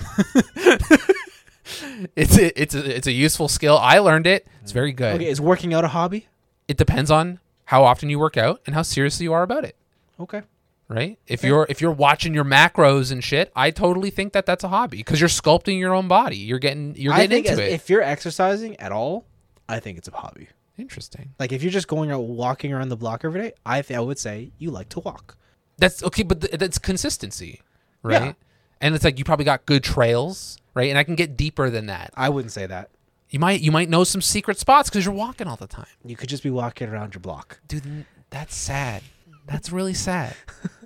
It's a useful skill. I learned it. It's very good. Okay, is working out a hobby? It depends on how often you work out and how serious you are about it. Okay. Right? If you're watching your macros and shit, I totally think that that's a hobby because you're sculpting your own body. You're getting I think into it. if you're exercising at all, I think it's a hobby. Interesting. Like if you're just going out walking around the block every day, I would say you like to walk. That's okay, but that's consistency, right? Yeah. And it's like you probably got good trails, right? And I can get deeper than that. I wouldn't say that. You might know some secret spots because you're walking all the time, You could just be walking around your block. dude. That's sad. That's really sad.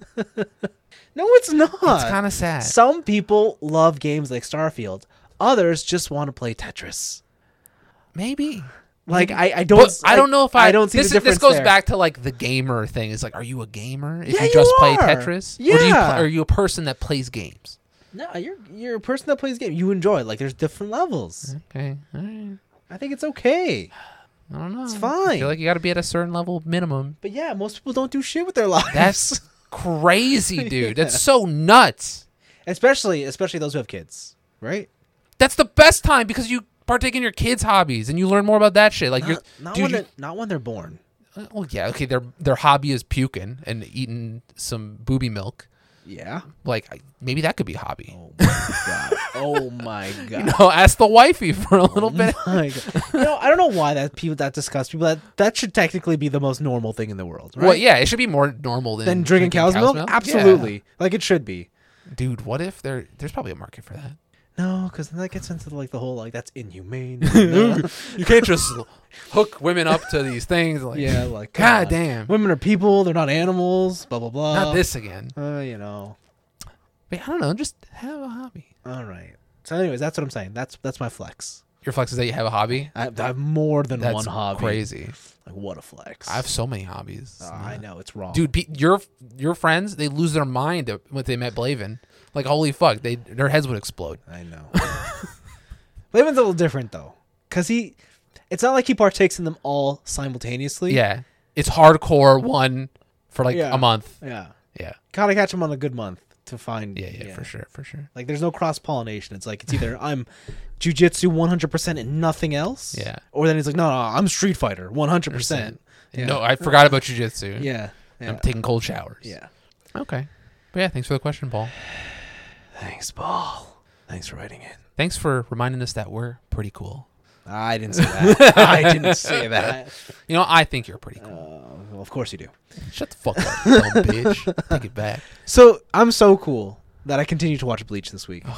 No, it's not. It's kind of sad. Some people love games like Starfield. Others just want to play Tetris. Maybe. Like I don't. But I don't know if I don't see this, the difference. This goes there. back to like the gamer thing. It's like, are you a gamer if Yeah, you just play are. Tetris? Yeah. Or are you a person that plays games? No, you're a person that plays games. You enjoy it. Like there's different levels. Okay. All right. I think it's okay. I don't know. It's I fine. feel like you got to be at a certain level minimum. But yeah, most people don't do shit with their lives. That's crazy, dude. That's so nuts. especially those who have kids, right? That's the best time because you partake in your kids' hobbies and you learn more about that shit. Like Not when they're born. well, yeah, okay. Their hobby is puking and eating some booby milk. Yeah. Like maybe that could be a hobby. Oh my god. Oh my god. You know, ask the wifey for a little bit. My God. I don't know why that disgusts people. That should technically be the most normal thing in the world, right? Well, yeah, it should be more normal than Drinking cow's milk? Absolutely. Yeah. Like it should be. Dude, what if there's probably a market for that? No, because then that gets into like the whole like that's inhumane. You can't just hook women up to these things. Like, Yeah, like God damn. women are people. They're not animals. Blah blah blah. Not this again. You know. But I don't know. Just have a hobby. All right. So, anyways, that's what I'm saying. That's my flex. Your flex is that you have a hobby. I have more than That's one hobby. crazy. Like what a flex. I have so many hobbies. I know it's wrong, Dude, your friends, they lose their mind when they met Blaven. Like, holy fuck, their heads would explode. I know. Laven's a little different though, because it's not like he partakes in them all simultaneously. Yeah. It's hardcore one for like Yeah. a month. Yeah. Yeah. Gotta catch him on a good month to find. Yeah, for sure. Like there's no cross pollination. It's like it's either I'm jujitsu 100% and nothing else. Yeah. Or then it's like no, I'm Street Fighter 100%. Yeah. No, I forgot about jujitsu. Yeah. I'm taking cold showers. Yeah. Okay. But yeah, thanks for the question, Paul. Thanks, Paul. Thanks for writing in. Thanks for reminding us that we're pretty cool. I didn't say that. I didn't say that. You know, I think you're pretty cool. Well, of course you do. Shut the fuck up, dumb bitch. Take it back. So I'm so cool that I continue to watch Bleach this week.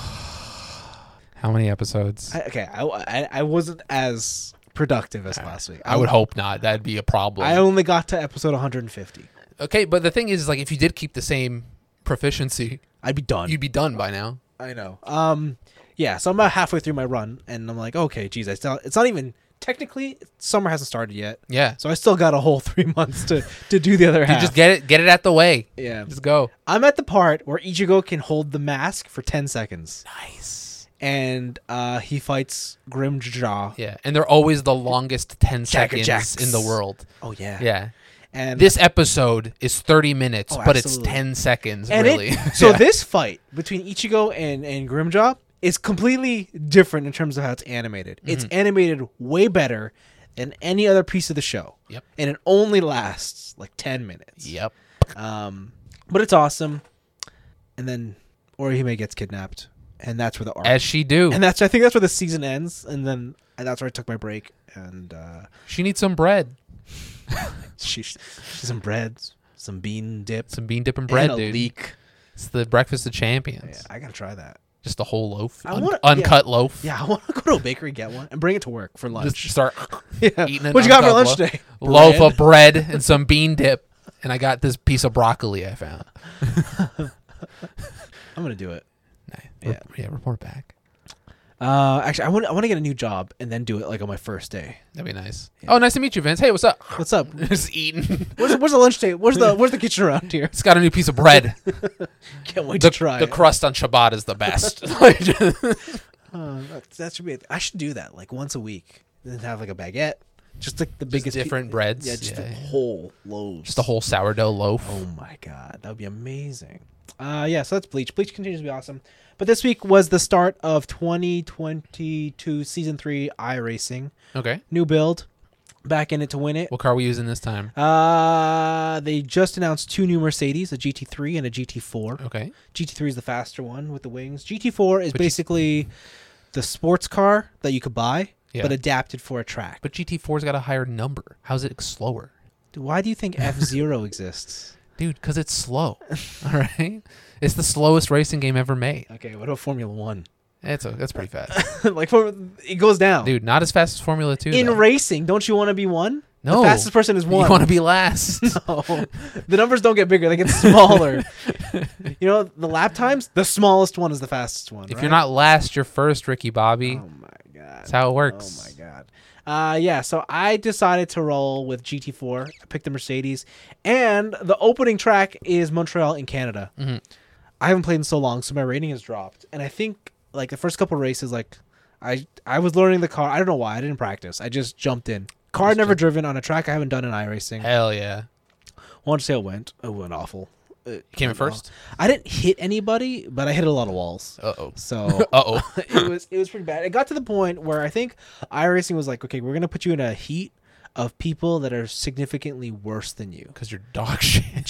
How many episodes? I wasn't as productive as last week. I would hope not. That'd be a problem. I only got to episode 150. Okay, but the thing is, like, if you did keep the same proficiency, I'd be done. you'd be done by now. I know. Yeah. So I'm about halfway through my run, and I'm like, okay, geez, it's not even technically summer hasn't started yet. Yeah. So I still got a whole 3 months to do the other You half. just get it out the way. Yeah. Just go. I'm at the part where Ichigo can hold the mask for 10 seconds. Nice. And he fights Grim Jaw. Yeah, and they're always the longest 10 Jacka seconds Jacks. in the world. Oh, yeah. Yeah. And This episode is 30 minutes, Oh, but it's absolutely. 10 seconds, and really. so Yeah. this fight between Ichigo and Grimjaw is completely different in terms of how it's animated. It's animated way better than any other piece of the show. Yep. And it only lasts like 10 minutes. Yep. But it's awesome. And then Orihime gets kidnapped, and that's where the arc. As she do. And I think that's where the season ends. And then that's where I took my break. And She needs some bread. she's some bread, some bean dip, Some bean dip and bread, and a dude. leek. It's the breakfast of champions. Yeah, I gotta try that. Just a whole loaf. I wanna- Uncut loaf. Yeah, I want to go to a bakery, get one, and bring it to work for lunch. Just start yeah. eating an What you got for uncut lunch loaf. today? Loaf Bread? of bread and some bean dip. And I got this piece of broccoli I found. I'm gonna do it. Nice. Report back. Actually, I want to get a new job and then do it like on my first day. That'd be nice. Oh, nice to meet you, Vince. Hey, what's up? What's up? Just eating. Where's the lunch table? Where's the kitchen around here? It's got a new piece of bread. Can't wait to try The it. crust on Shabbat is the best. That should be. I should do that like once a week. And then have like a baguette, just like the biggest different breads. Yeah, just Yeah, a yeah. whole loaves. Just a whole sourdough loaf. Oh my god, that would be amazing. Yeah, so that's Bleach. Bleach continues to be awesome. But this week was the start of 2022 Season 3 iRacing. Okay. New build. Back in it to win it. What car are we using this time? They just announced 2 new Mercedes, a GT3 and a GT4. Okay. GT3 is the faster one with the wings. GT4 is But basically the sports car that you could buy, Yeah. but adapted for a track. But GT4's got a higher number. How's it slower? Dude, why do you think F-Zero exists? Dude, because it's slow. All right? It's the slowest racing game ever made. Okay, what about Formula 1? That's pretty fast. Like, it goes down. Dude, not as fast as Formula 2. In though. racing, don't you want to be one? No. The fastest person is one. You want to be last. No. The numbers don't get bigger, they get smaller. You know, the lap times, the smallest one is the fastest one. If right? you're not last, you're first, Ricky Bobby. Oh my god. That's how it works. Oh my god. Yeah, so I decided to roll with GT4. I picked the Mercedes, and the opening track is Montreal in Canada. Mm-hmm. I haven't played in so long, so my rating has dropped. And I think like the first couple races, like I was learning the car. I don't know why I didn't practice. I just jumped in. Car never driven on a track I haven't done in iRacing. Hell yeah. I want to say it went awful. You came in first? I didn't hit anybody, but I hit a lot of walls. Uh-oh. So Uh-oh. it was pretty bad. It got to the point where I think iRacing was like, okay, we're gonna put you in a heat of people that are significantly worse than you, Because you're dog shit.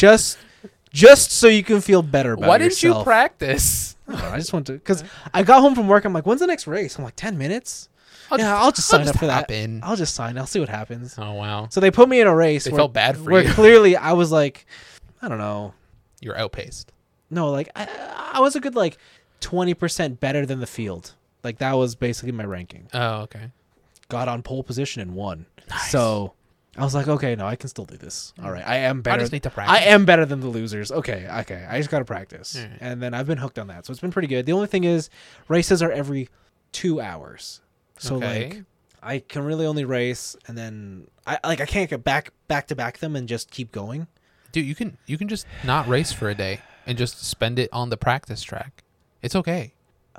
just so you can feel better about Why didn't you yourself. practice? I just want to, because I got home from work. I'm like, when's the next race? I'm like, 10 minutes. I'll just sign up for that. hop in. I'll just sign. I'll see what happens. Oh, wow. So they put me in a race. They where, felt bad for where you. clearly I was like, I don't know. You're outpaced. No, like I was a good like 20% better than the field. Like that was basically my ranking. Oh, okay. Got on pole position and won. Nice. So I was like, okay, no, I can still do this. All right, I am better. I just need to practice. I am better than the losers. Okay. I just gotta practice, All right. and then I've been hooked on that. So it's been pretty good. The only thing is, races are every 2 hours. So Okay. like, I can really only race, and then I can't get back to back them and just keep going. Dude, you can just not race for a day and just spend it on the practice track. It's okay.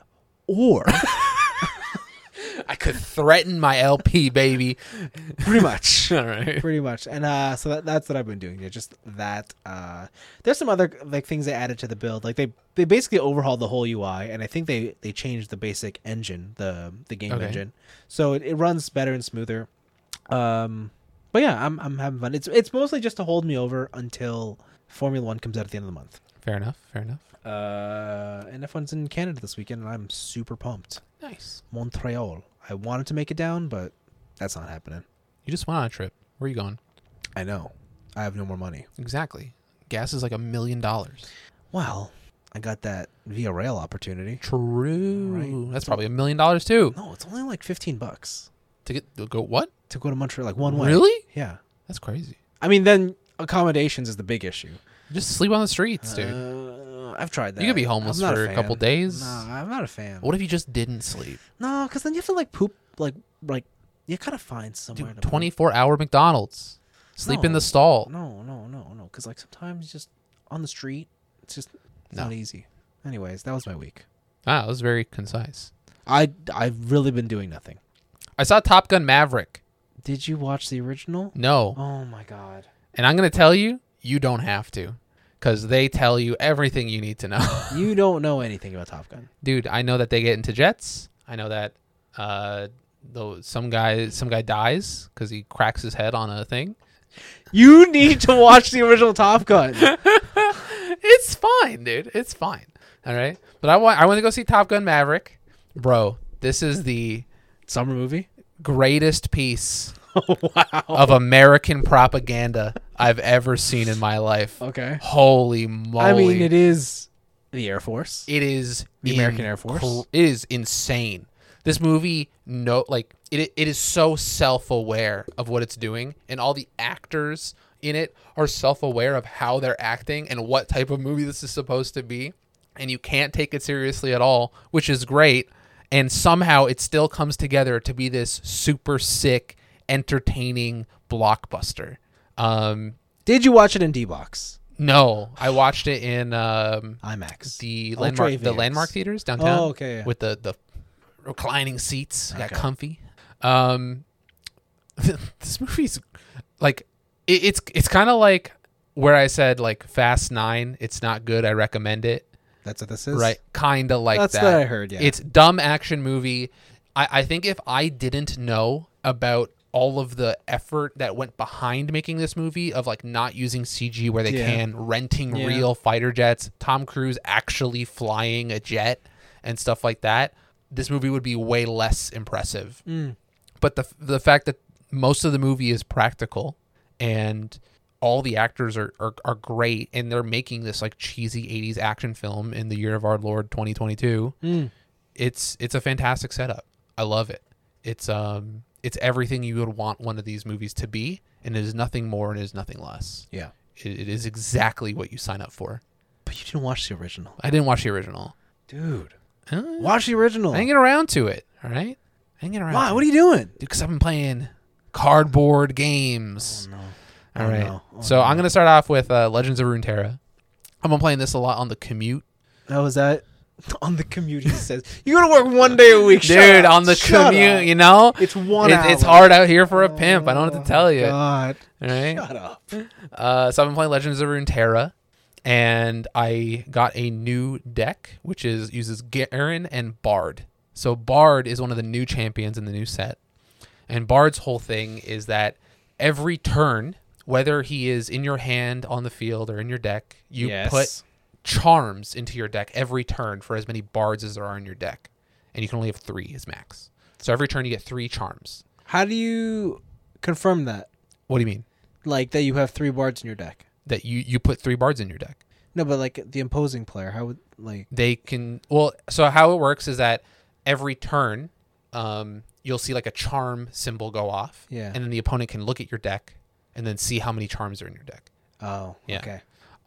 Or I could threaten my LP, baby. pretty much. All right. Pretty much. And so that's what I've been doing. Yeah, just that. There's some other like things they added to the build. Like they basically overhauled the whole UI, and I think they changed the basic engine, the game Okay. engine, so it runs better and smoother. But yeah, I'm having fun. It's mostly just to hold me over until Formula 1 comes out at the end of the month. Fair enough. Fair enough. And F1's in Canada this weekend, and I'm super pumped. Nice. Montreal. I wanted to make it down, but that's not happening. You just went on a trip. Where are you going? I know. I have no more money. Exactly. Gas is like $1 million. Well, I got that via rail opportunity. True. Right. That's probably $1 million too. No, it's only like $15 To go what? to go to Montreal, like one way. Really? Yeah. That's crazy. I mean, then accommodations is the big issue. Just sleep on the streets, dude. I've tried that. You could be homeless I'm not for a fan. couple days. Nah, I'm not a fan. What if you just didn't sleep? No, because then you have to like poop, like you gotta find somewhere Dude, to 24-hour McDonald's. Sleep in No. the stall. poop. No. Because like sometimes just on the street, it's just No. not easy. Anyways, that was my week. Ah, that was very concise. I've really been doing nothing. I saw Top Gun Maverick. Did you watch the original? No. Oh my god. And I'm going to tell you, you don't have to. Because they tell you everything you need to know. You don't know anything about Top Gun. Dude, I know that they get into jets. I know that some guy dies because he cracks his head on a thing. You need to watch the original Top Gun. It's fine, dude. It's fine. All right. But I want to go see Top Gun Maverick. Bro, this is the Summer movie? greatest piece Wow. of American propaganda I've ever seen in my life. Okay. Holy moly. I mean, it is the Air Force. It is The American Air Force. It is insane. This movie, it is so self-aware of what it's doing, and all the actors in it are self-aware of how they're acting and what type of movie this is supposed to be, and you can't take it seriously at all, which is great. And somehow it still comes together to be this super sick, entertaining blockbuster. Did you watch it in D-Box? No, I watched it in IMAX. the Ultra Landmark AVX. theaters downtown. Oh, okay. Yeah. With the reclining seats, got Okay. comfy. This movie's like it's kind of like where I said like Fast 9. It's not good. I recommend it. That's what this is? Right, kind of like That's that. what I heard, yeah. It's dumb action movie. I think if I didn't know about all of the effort that went behind making this movie of like not using CG where they Yeah. can, renting Yeah. real fighter jets, Tom Cruise actually flying a jet and stuff like that, this movie would be way less impressive. But the fact that most of the movie is practical and all the actors are great, and they're making this like cheesy 80s action film in the year of our Lord 2022. It's a fantastic setup. I love it. It's everything you would want one of these movies to be, and it is nothing more and it is nothing less. Yeah. It is exactly what you sign up for. But you didn't watch the original. I didn't watch the original. Dude. Uh, Watch the original. I didn't get around to it. All right. I didn't get around. Why? to What it. are you doing? Because I've been playing cardboard games. Oh, no. All Oh, right. no. Oh, So no. I'm going to start off with Legends of Runeterra. I've been playing this a lot on the commute. How was that? On the commute, he says. You go to work one day a week. Shut Dude, up. on the Shut commute, up. you know? It's 1 hour. It's hard out here for a pimp. I don't have to tell you. God. All right. Shut up. So I've been playing Legends of Runeterra, and I got a new deck, which uses Garen and Bard. So Bard is one of the new champions in the new set. And Bard's whole thing is that every turn, whether he is in your hand, on the field, or in your deck, you put charms into your deck every turn for as many bards as there are in your deck. And you can only have 3 as max. So every turn you get 3 charms. How do you confirm that? What do you mean? Like that you have 3 bards in your deck? That you put 3 bards in your deck. No, but like the imposing player, how would like They can, well, so how it works is that every turn, you'll see like a charm symbol go off. Yeah. And then the opponent can look at your deck and then see how many charms are in your deck. Oh, Yeah. okay.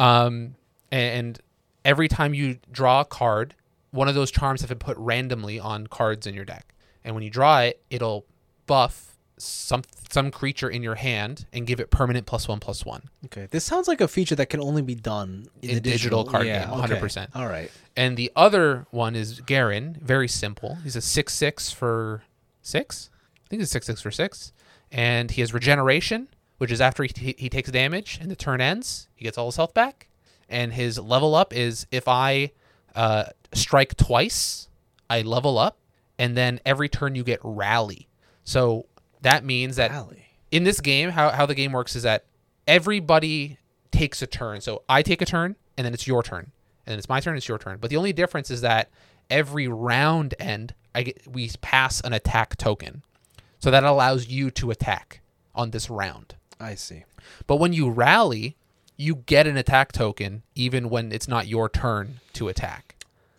And every time you draw a card, one of those charms have been put randomly on cards in your deck. And when you draw it, it'll buff some creature in your hand and give it permanent +1/+1. Okay. This sounds like a feature that can only be done in In digital card yeah, game, okay. 100%. All right. And the other one is Garen. Very simple. He's a 6/6 for 6. I think he's 6/6 for 6. And he has regeneration, which is after he takes damage and the turn ends, he gets all his health back. And his level up is if I strike twice, I level up. And then every turn you get rally. So that means that Rally. in this game, how the game works is that everybody takes a turn. So I take a turn, and then it's your turn. And then it's my turn, it's your turn. But the only difference is that every round end, we pass an attack token. So that allows you to attack on this round. I see. But when you rally, you get an attack token even when it's not your turn to attack.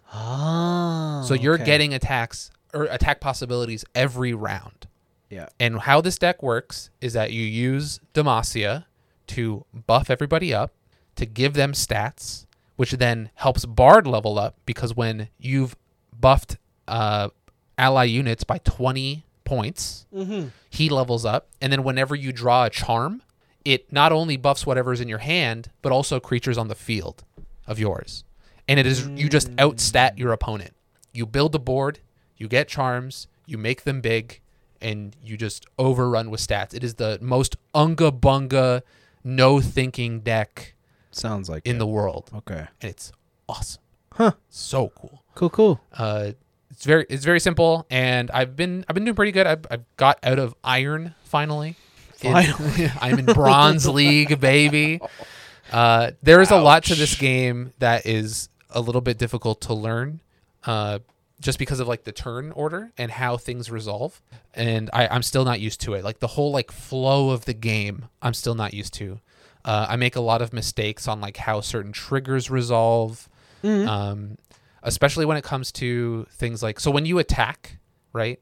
Oh. So you're okay. getting attacks or attack possibilities every round. Yeah. And how this deck works is that you use Demacia to buff everybody up, to give them stats, which then helps Bard level up because when you've buffed ally units by 20 points, he levels up. And then whenever you draw a charm, it not only buffs whatever's in your hand, but also creatures on the field of yours. And it is you just outstat your opponent. You build a board, you get charms, you make them big, and you just overrun with stats. It is the most unga bunga no thinking deck Sounds like in the world. Okay. And it's awesome. Huh. So cool. Cool. It's very simple, and I've been doing pretty good. I've got out of Iron finally. I'm in Bronze League, baby. There is a lot to this game that is a little bit difficult to learn, just because of like the turn order and how things resolve, and I'm still not used to it. Like the whole like flow of the game, I'm still not used to. I make a lot of mistakes on like how certain triggers resolve. Especially when it comes to things like, so when you attack, right?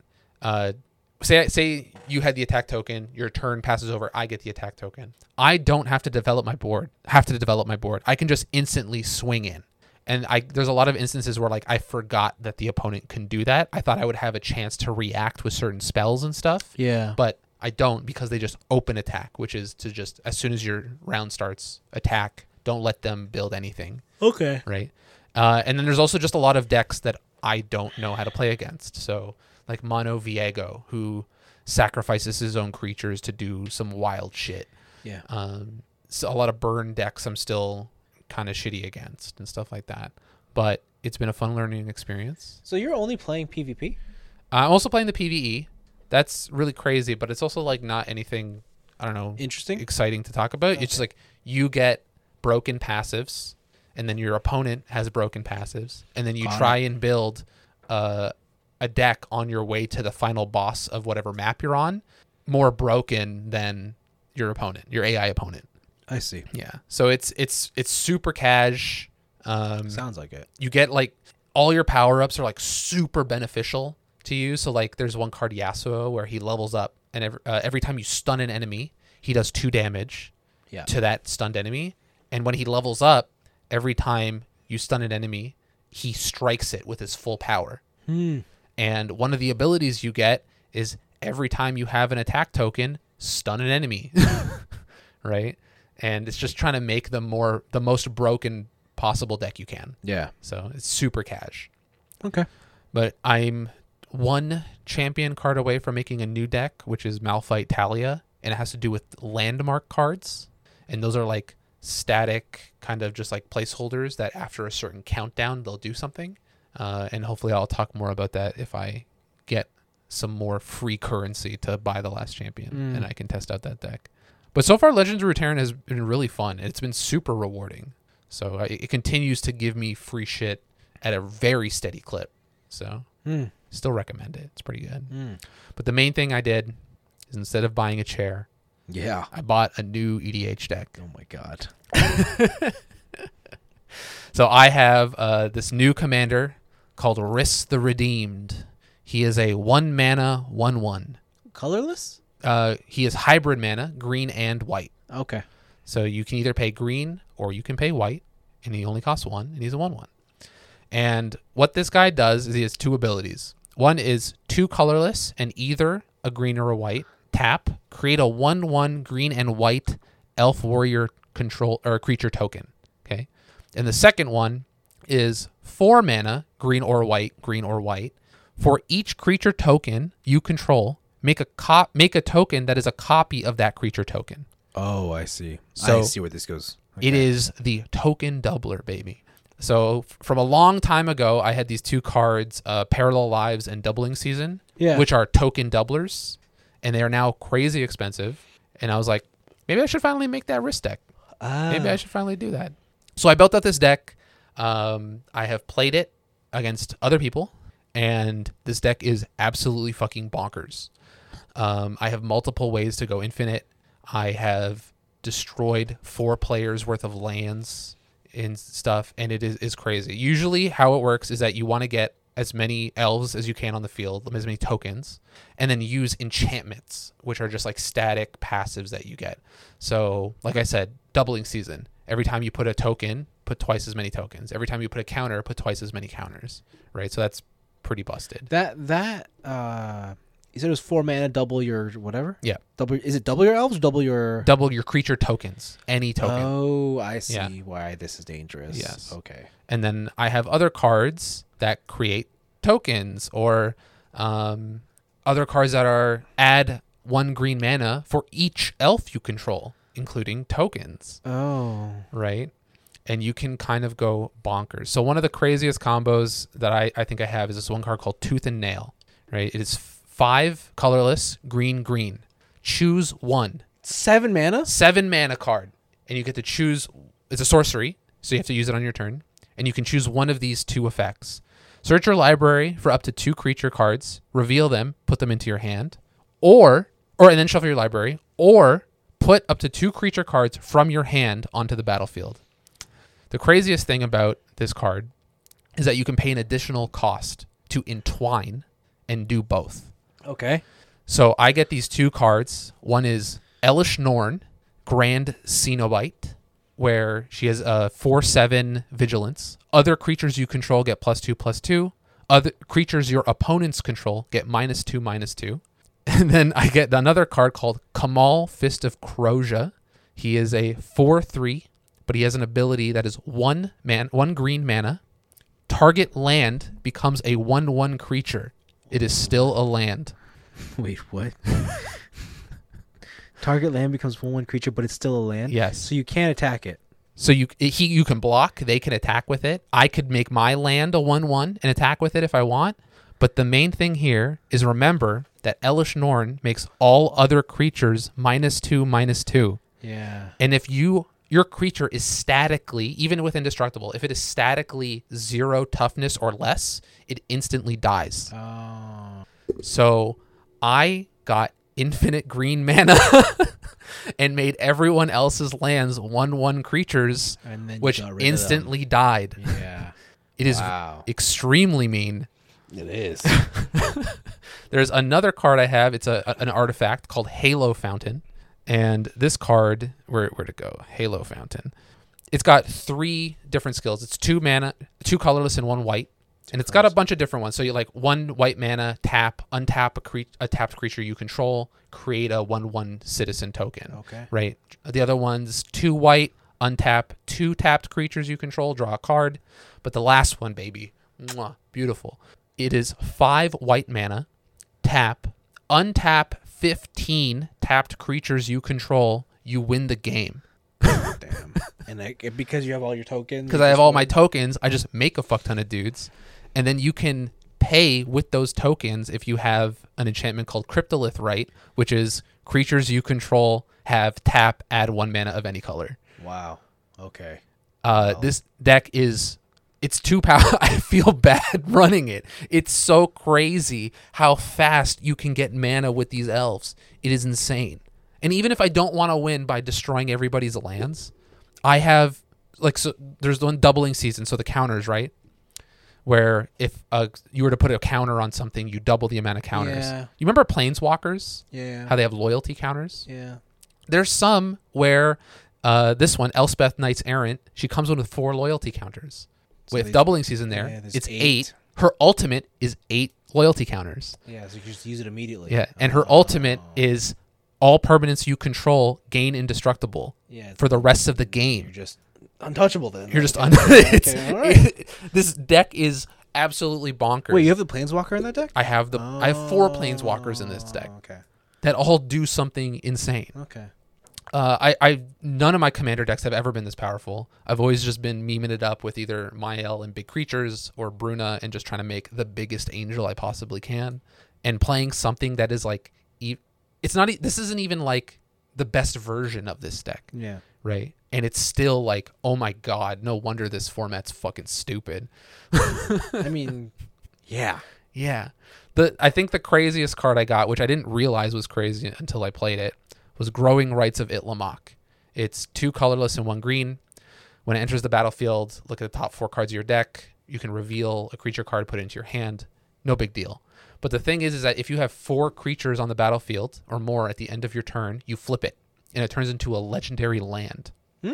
Say you had the attack token, your turn passes over, I get the attack token. I don't have to develop my board. I can just instantly swing in. And there's a lot of instances where like I forgot that the opponent can do that. I thought I would have a chance to react with certain spells and stuff. Yeah. But I don't, because they just open attack, which is to just, as soon as your round starts, attack. Don't let them build anything. Okay. Right? And then there's also just a lot of decks that I don't know how to play against. So like Mono Viego, who sacrifices his own creatures to do some wild shit. Yeah. So a lot of burn decks I'm still kind of shitty against and stuff like that. But it's been a fun learning experience. So you're only playing PvP? I'm also playing the PvE. That's really crazy, but it's also like not anything, I don't know, Interesting, exciting to talk about. Okay. It's just like you get broken passives, and then your opponent has broken passives, and then you try and build a deck on your way to the final boss of whatever map you're on, more broken than your opponent, your AI opponent. I see. Yeah. So it's super cash. Sounds like it. You get like all your power-ups are like super beneficial to you. So like there's one card, Yasuo, where he levels up, and every time you stun an enemy, he does 2 damage to that stunned enemy. And when he levels up, every time you stun an enemy, he strikes it with his full power. And one of the abilities you get is every time you have an attack token, stun an enemy. Right? And it's just trying to make the most broken possible deck you can. Yeah. So it's super cash. Okay. But I'm 1 champion card away from making a new deck, which is Malphite Talia, and it has to do with landmark cards. And those are like static kind of just like placeholders that after a certain countdown they'll do something, and hopefully I'll talk more about that if I get some more free currency to buy the last champion and I can test out that deck. But so far Legends of Runeterra has been really fun, and it's been super rewarding, so it continues to give me free shit at a very steady clip, so still recommend it. It's pretty good. But the main thing I did is, instead of buying a chair, I bought a new EDH deck. Oh my god. So I have this new commander called Riss the Redeemed. He is a 1 mana 1/1. Colorless? He is hybrid mana, green and white. Okay. So you can either pay green or you can pay white, and he only costs 1, and he's a 1/1. And what this guy does is he has 2 abilities. One is 2 colorless and either a green or a white. Tap, create a 1/1 green and white elf warrior control or creature token. Okay. And the second one is 4 mana, green or white. For each creature token you control, make a token that is a copy of that creature token. Oh, I see. So I see where this goes. Okay. It is the token doubler, baby. So from a long time ago, I had these 2 cards, Parallel Lives and Doubling Season, which are token doublers, and they are now crazy expensive. And I was like, maybe I should finally make that Riss deck. Maybe I should finally do that. So I built out this deck. I have played it against other people, and this deck is absolutely fucking bonkers. I have multiple ways to go infinite. I have destroyed 4 players worth of lands and stuff, and it is crazy. Usually how it works is that you want to get as many elves as you can on the field, as many tokens, and then use enchantments, which are just like static passives that you get. So like I said, Doubling Season. Every time you put a token, put twice as many tokens. Every time you put a counter, put twice as many counters. Right? So that's pretty busted. You said it was 4 mana, double your whatever? Yeah. Is it double your elves or double your creature tokens. Any token. Oh, I see why this is dangerous. Yes. Okay. And then I have other cards that create tokens, or other cards that are add 1 green mana for each elf you control. including tokens, Oh. right? And you can kind of go bonkers. So one of the craziest combos that I think I have is this one card called Tooth and Nail, right? It is 5 colorless, green, green. Choose one. 7 mana? 7 mana card. And you get to choose, it's a sorcery, so you have to use it on your turn. And you can choose one of these 2 effects. Search your library for up to 2 creature cards, reveal them, put them into your hand, and then shuffle your library, or put up to 2 creature cards from your hand onto the battlefield. The craziest thing about this card is that you can pay an additional cost to entwine and do both. Okay. So I get these 2 cards. One is Elish Norn, Grand Cenobite, where she has a 4/7 vigilance. Other creatures you control get +2/+2. Other creatures your opponents control get -2/-2. And then I get another card called Kamal, Fist of Kroja. He is a 4/3, but he has an ability that is 1 green mana. Target land becomes a 1/1 creature. It is still a land. Wait, what? Target land becomes 1/1 creature, but it's still a land? Yes. So you can't attack it. So you can block. They can attack with it. I could make my land a 1/1 and attack with it if I want. But the main thing here is remember that Elish Norn makes all other creatures -2/-2. Yeah. And if your creature is statically, even with indestructible, if it is statically 0 toughness or less, it instantly dies. Oh. So I got infinite green mana and made everyone else's lands 1/1 creatures, And then you which got rid of instantly died. them. Yeah. It is Wow. extremely mean. It is. There's another card I have. It's an artifact called Halo Fountain. And this card, where'd it go? Halo Fountain. It's got 3 different skills. It's 2 mana, 2 colorless and 1 white. And it's got a bunch of different ones. So you like 1 white mana, untap a tapped creature you control, create a 1/1 citizen token. Okay. Right. The other one's 2 white, untap 2 tapped creatures you control, draw a card. But the last one, baby, mwah, beautiful. It is 5 white mana, tap, untap 15 tapped creatures you control, you win the game. Damn. And because you have all your tokens? Because I have all my tokens, I just make a fuck ton of dudes. And then you can pay with those tokens if you have an enchantment called Cryptolith Rite, which is creatures you control have tap, add 1 mana of any color. Wow. Okay. This deck it's too powerful. I feel bad running it. It's so crazy how fast you can get mana with these elves. It is insane. And even if I don't want to win by destroying everybody's lands, I have so there's one doubling season, so the counters, right? Where if you were to put a counter on something, you double the amount of counters. Yeah. You remember Planeswalkers? Yeah. How they have loyalty counters? Yeah. There's some where this one, Elspeth Knights Errant, she comes in with 4 loyalty counters. So With doubling season there, there's it's 8. 8. Her ultimate is 8 loyalty counters. Yeah, so you just use it immediately. Yeah, and her ultimate is all permanents you control gain indestructible for the rest of the game. You're just untouchable then. You're just Okay, all right. This deck is absolutely bonkers. Wait, you have the Planeswalker in that deck? I have 4 Planeswalkers in this deck Okay. that all do something insane. Okay. None of my commander decks have ever been this powerful. I've always just been memeing it up with either Mael and big creatures or Bruna and just trying to make the biggest angel I possibly can, and playing something that is like, it's not. This isn't even like the best version of this deck, Yeah. right? And it's still like, oh my god, no wonder this format's fucking stupid. I mean, yeah. Yeah. I think the craziest card I got, which I didn't realize was crazy until I played it, was Growing Rights of Itlimoc. It's 2 colorless and 1 green. When it enters the battlefield, look at the top 4 cards of your deck. You can reveal a creature card, put it into your hand. No big deal. But the thing is that if you have 4 creatures on the battlefield or more at the end of your turn, you flip it, and it turns into a legendary land.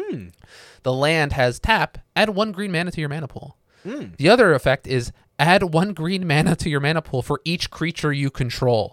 The land has tap, add 1 green mana to your mana pool. The other effect is add 1 green mana to your mana pool for each creature you control.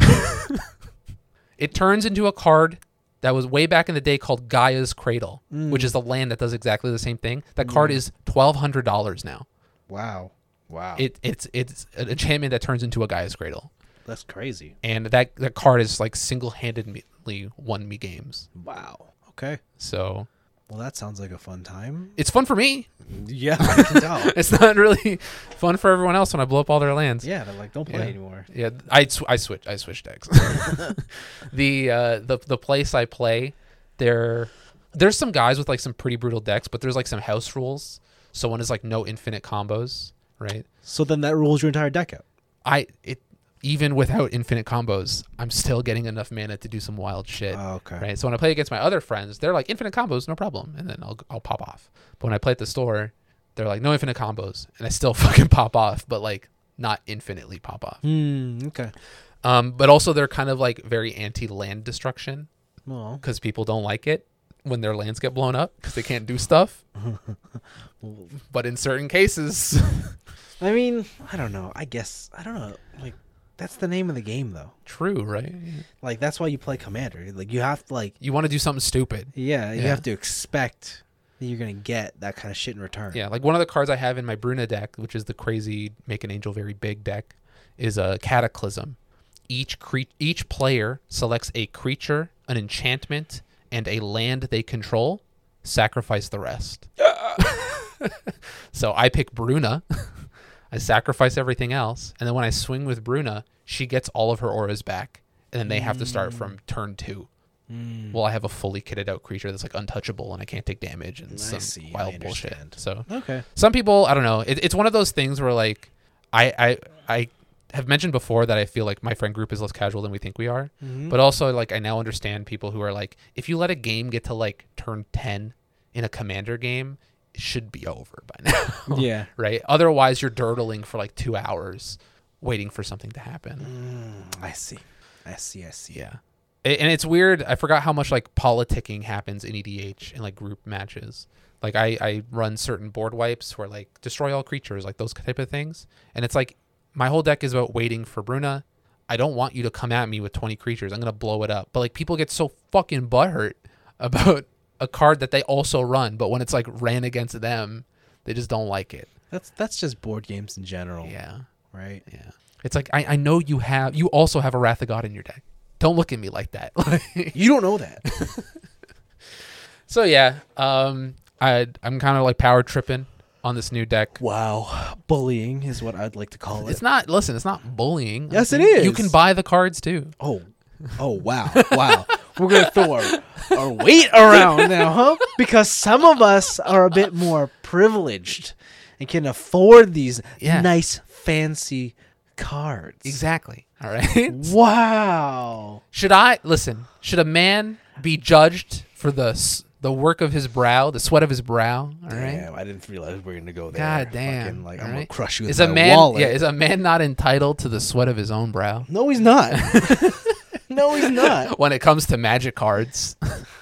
It turns into a card that was way back in the day called Gaia's Cradle, which is the land that does exactly the same thing. That card is $1,200 now. Wow. It's an enchantment that turns into a Gaia's Cradle. That's crazy. And that card is like single-handedly won me games. Wow. Okay. So Well, that sounds like a fun time. it's fun for me. Yeah, I can tell. It's not really fun for everyone else when I blow up all their lands. Yeah, they're like, don't play Yeah. anymore. Yeah, I switch decks. The place I play, there's some guys with like some pretty brutal decks, but there's like some house rules. So one is like no infinite combos, right? So then that rules your entire deck out. Even without infinite combos, I'm still getting enough mana to do some wild shit. Oh, okay. Right. So when I play against my other friends, they're like infinite combos, no problem, and then I'll pop off. But when I play at the store, they're like no infinite combos, and I still fucking pop off, but like not infinitely pop off. Okay. But also they're kind of like very anti-land destruction Well, because people don't like it when their lands get blown up because they can't do stuff. But in certain cases, I mean, I don't know. I guess I don't know. Like, that's the name of the game, though. true, right? Like, that's why you play Commander. Like, you have to like, You want to do something stupid. you Yeah. have to expect that you're gonna get that kind of shit in return. Yeah, like one of the cards I have in my Bruna deck, which is the crazy Make an Angel Very Big deck, is a Cataclysm. Each player selects a creature, an enchantment, and a land they control. Sacrifice the rest. So I pick Bruna. I sacrifice everything else, and then when I swing with Bruna, she gets all of her auras back, and then they have to start from turn 2. Well, I have a fully kitted out creature that's like untouchable, and I can't take damage and some wild bullshit. So Okay. some people, I don't know. It's one of those things where like I have mentioned before that I feel like my friend group is less casual than we think we are, but also like I now understand people who are like, if you let a game get to like turn 10 in a Commander game, it should be over by now. Yeah. Right? Otherwise, you're durdling for like 2 hours waiting for something to happen. I see. Yeah. And it's weird. I forgot how much like politicking happens in EDH in like group matches. Like I run certain board wipes where like destroy all creatures, like those type of things. And it's like my whole deck is about waiting for Bruna. I don't want you to come at me with 20 creatures. I'm going to blow it up. But like people get so fucking butthurt about a card that they also run, but when it's like ran against them, they just don't like it. That's just board games in general. Yeah. Right. Yeah. It's like I know you also have a Wrath of God in your deck. Don't look at me like that. You don't know that. So yeah, I'm kind of like power tripping on this new deck. Wow. Bullying is what I'd like to call it. It's not bullying. Yes, it is. You can buy the cards too. Oh, wow. We're going to throw our weight around now, huh? Because some of us are a bit more privileged and can afford these nice, fancy cards. Exactly. All right. Wow. Should a man be judged for the work of his brow, the sweat of his brow? All right. Damn, I didn't realize we were going to go there. God damn. Fucking, like, All I'm going right. to crush you with Is my a man wallet. is a man not entitled to the sweat of his own brow? No, he's not. No, he's not. When it comes to Magic cards.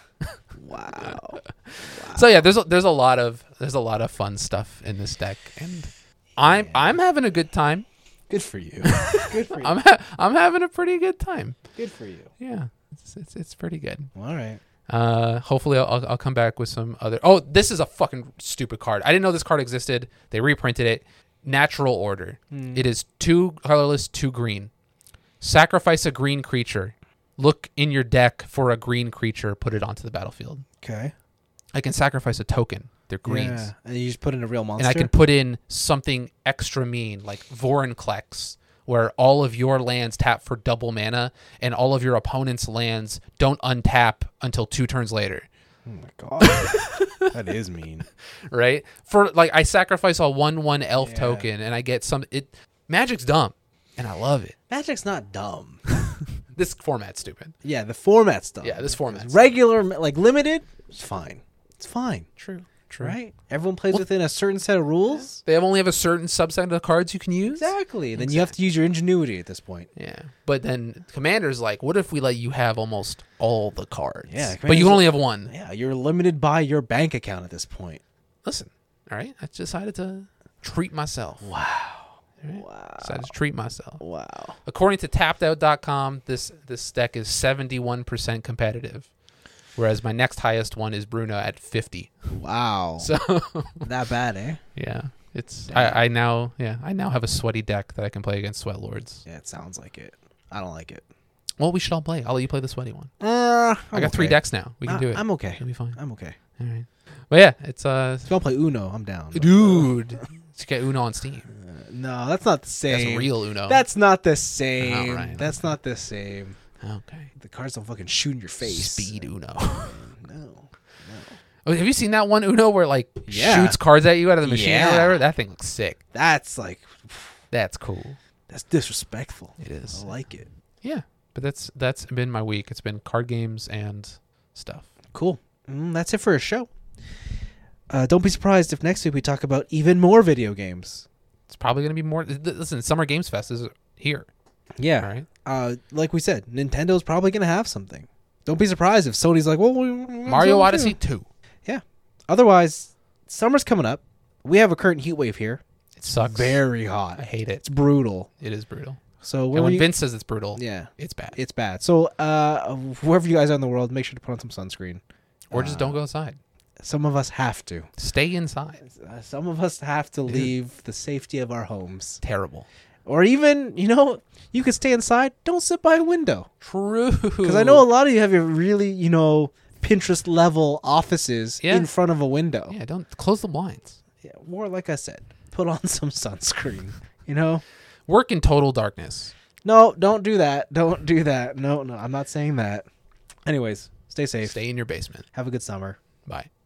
Wow. So yeah, there's a lot of fun stuff in this deck, and I'm having a good time. Good for you. Good for you. I'm having a pretty good time. Good for you. Yeah, it's pretty good. All right. Hopefully I'll come back with some other. Oh, this is a fucking stupid card. I didn't know this card existed. They reprinted it. Natural Order. It is 2 colorless, 2 green. Sacrifice a green creature. Look in your deck for a green creature. Put it onto the battlefield. Okay. I can sacrifice a token. They're greens. Yeah. And you just put in a real monster. And I can put in something extra mean, like Vorinclex, where all of your lands tap for double mana, and all of your opponent's lands don't untap until 2 turns later. Oh my god. That is mean. Right? For like, I sacrifice a 1/1 elf token, and I get some. Magic's dumb, and I love it. Magic's not dumb. This format's stupid. Yeah, the format's dumb. Yeah, this format's regular, like limited. It's fine. It's fine. True. Right? Everyone plays within a certain set of rules. They only have a certain subset of cards you can use. Exactly. Then you have to use your ingenuity at this point. Yeah. But then Commander's like, what if we let you have almost all the cards? Yeah. But you only have one. Yeah, you're limited by your bank account at this point. Listen, all right? I decided to treat myself. Wow. Right? Wow. Decided to treat myself. Wow. According to tappedout.com, this deck is 71% competitive. Whereas my next highest one is Bruna at 50. Wow. So that bad, eh? yeah, it's I now have a sweaty deck that I can play against Sweat Lords. Yeah, it sounds like it. I don't like it. Well, we should all play. I'll let you play the sweaty one. I I got 3 decks now. We can do it. I'm okay. It'll be fine. I'm okay. All right. But yeah, it's If y'all play Uno, I'm down. dude. Let's get Uno on Steam. No, that's not the same. That's real Uno. That's not the same. All right. That's not the same. Okay. The cards don't fucking shoot in your face. Speed Uno. No. Oh, have you seen that one Uno where like Yeah. shoots cards at you out of the machine Yeah. or whatever? That thing looks sick. That's like, That's cool. that's disrespectful. It is. I like it. Yeah. But that's been my week. It's been card games and stuff. Cool. That's it for a show. Don't be surprised if next week we talk about even more video games. It's probably going to be more. Listen, Summer Games Fest is here. Yeah. All right. Like we said, Nintendo's probably going to have something. Don't be surprised if Sony's like, well, Mario Odyssey 2. Yeah. Otherwise, summer's coming up. We have a current heat wave here. It sucks. Very hot. I hate it. It's brutal. It is brutal. So And when Vince says it's brutal, yeah, it's bad. it's bad. So wherever you guys are in the world, make sure to put on some sunscreen. Or just don't go outside. Some of us have to. Stay inside. Some of us have to leave the safety of our homes. Terrible. Or even, you could stay inside. Don't sit by a window. True. Because I know a lot of you have your really, Pinterest level offices in front of a window. Yeah, don't close the blinds. Yeah, or like I said, put on some sunscreen. Work in total darkness. No, don't do that. Don't do that. No, I'm not saying that. Anyways, stay safe. Stay in your basement. Have a good summer. Bye.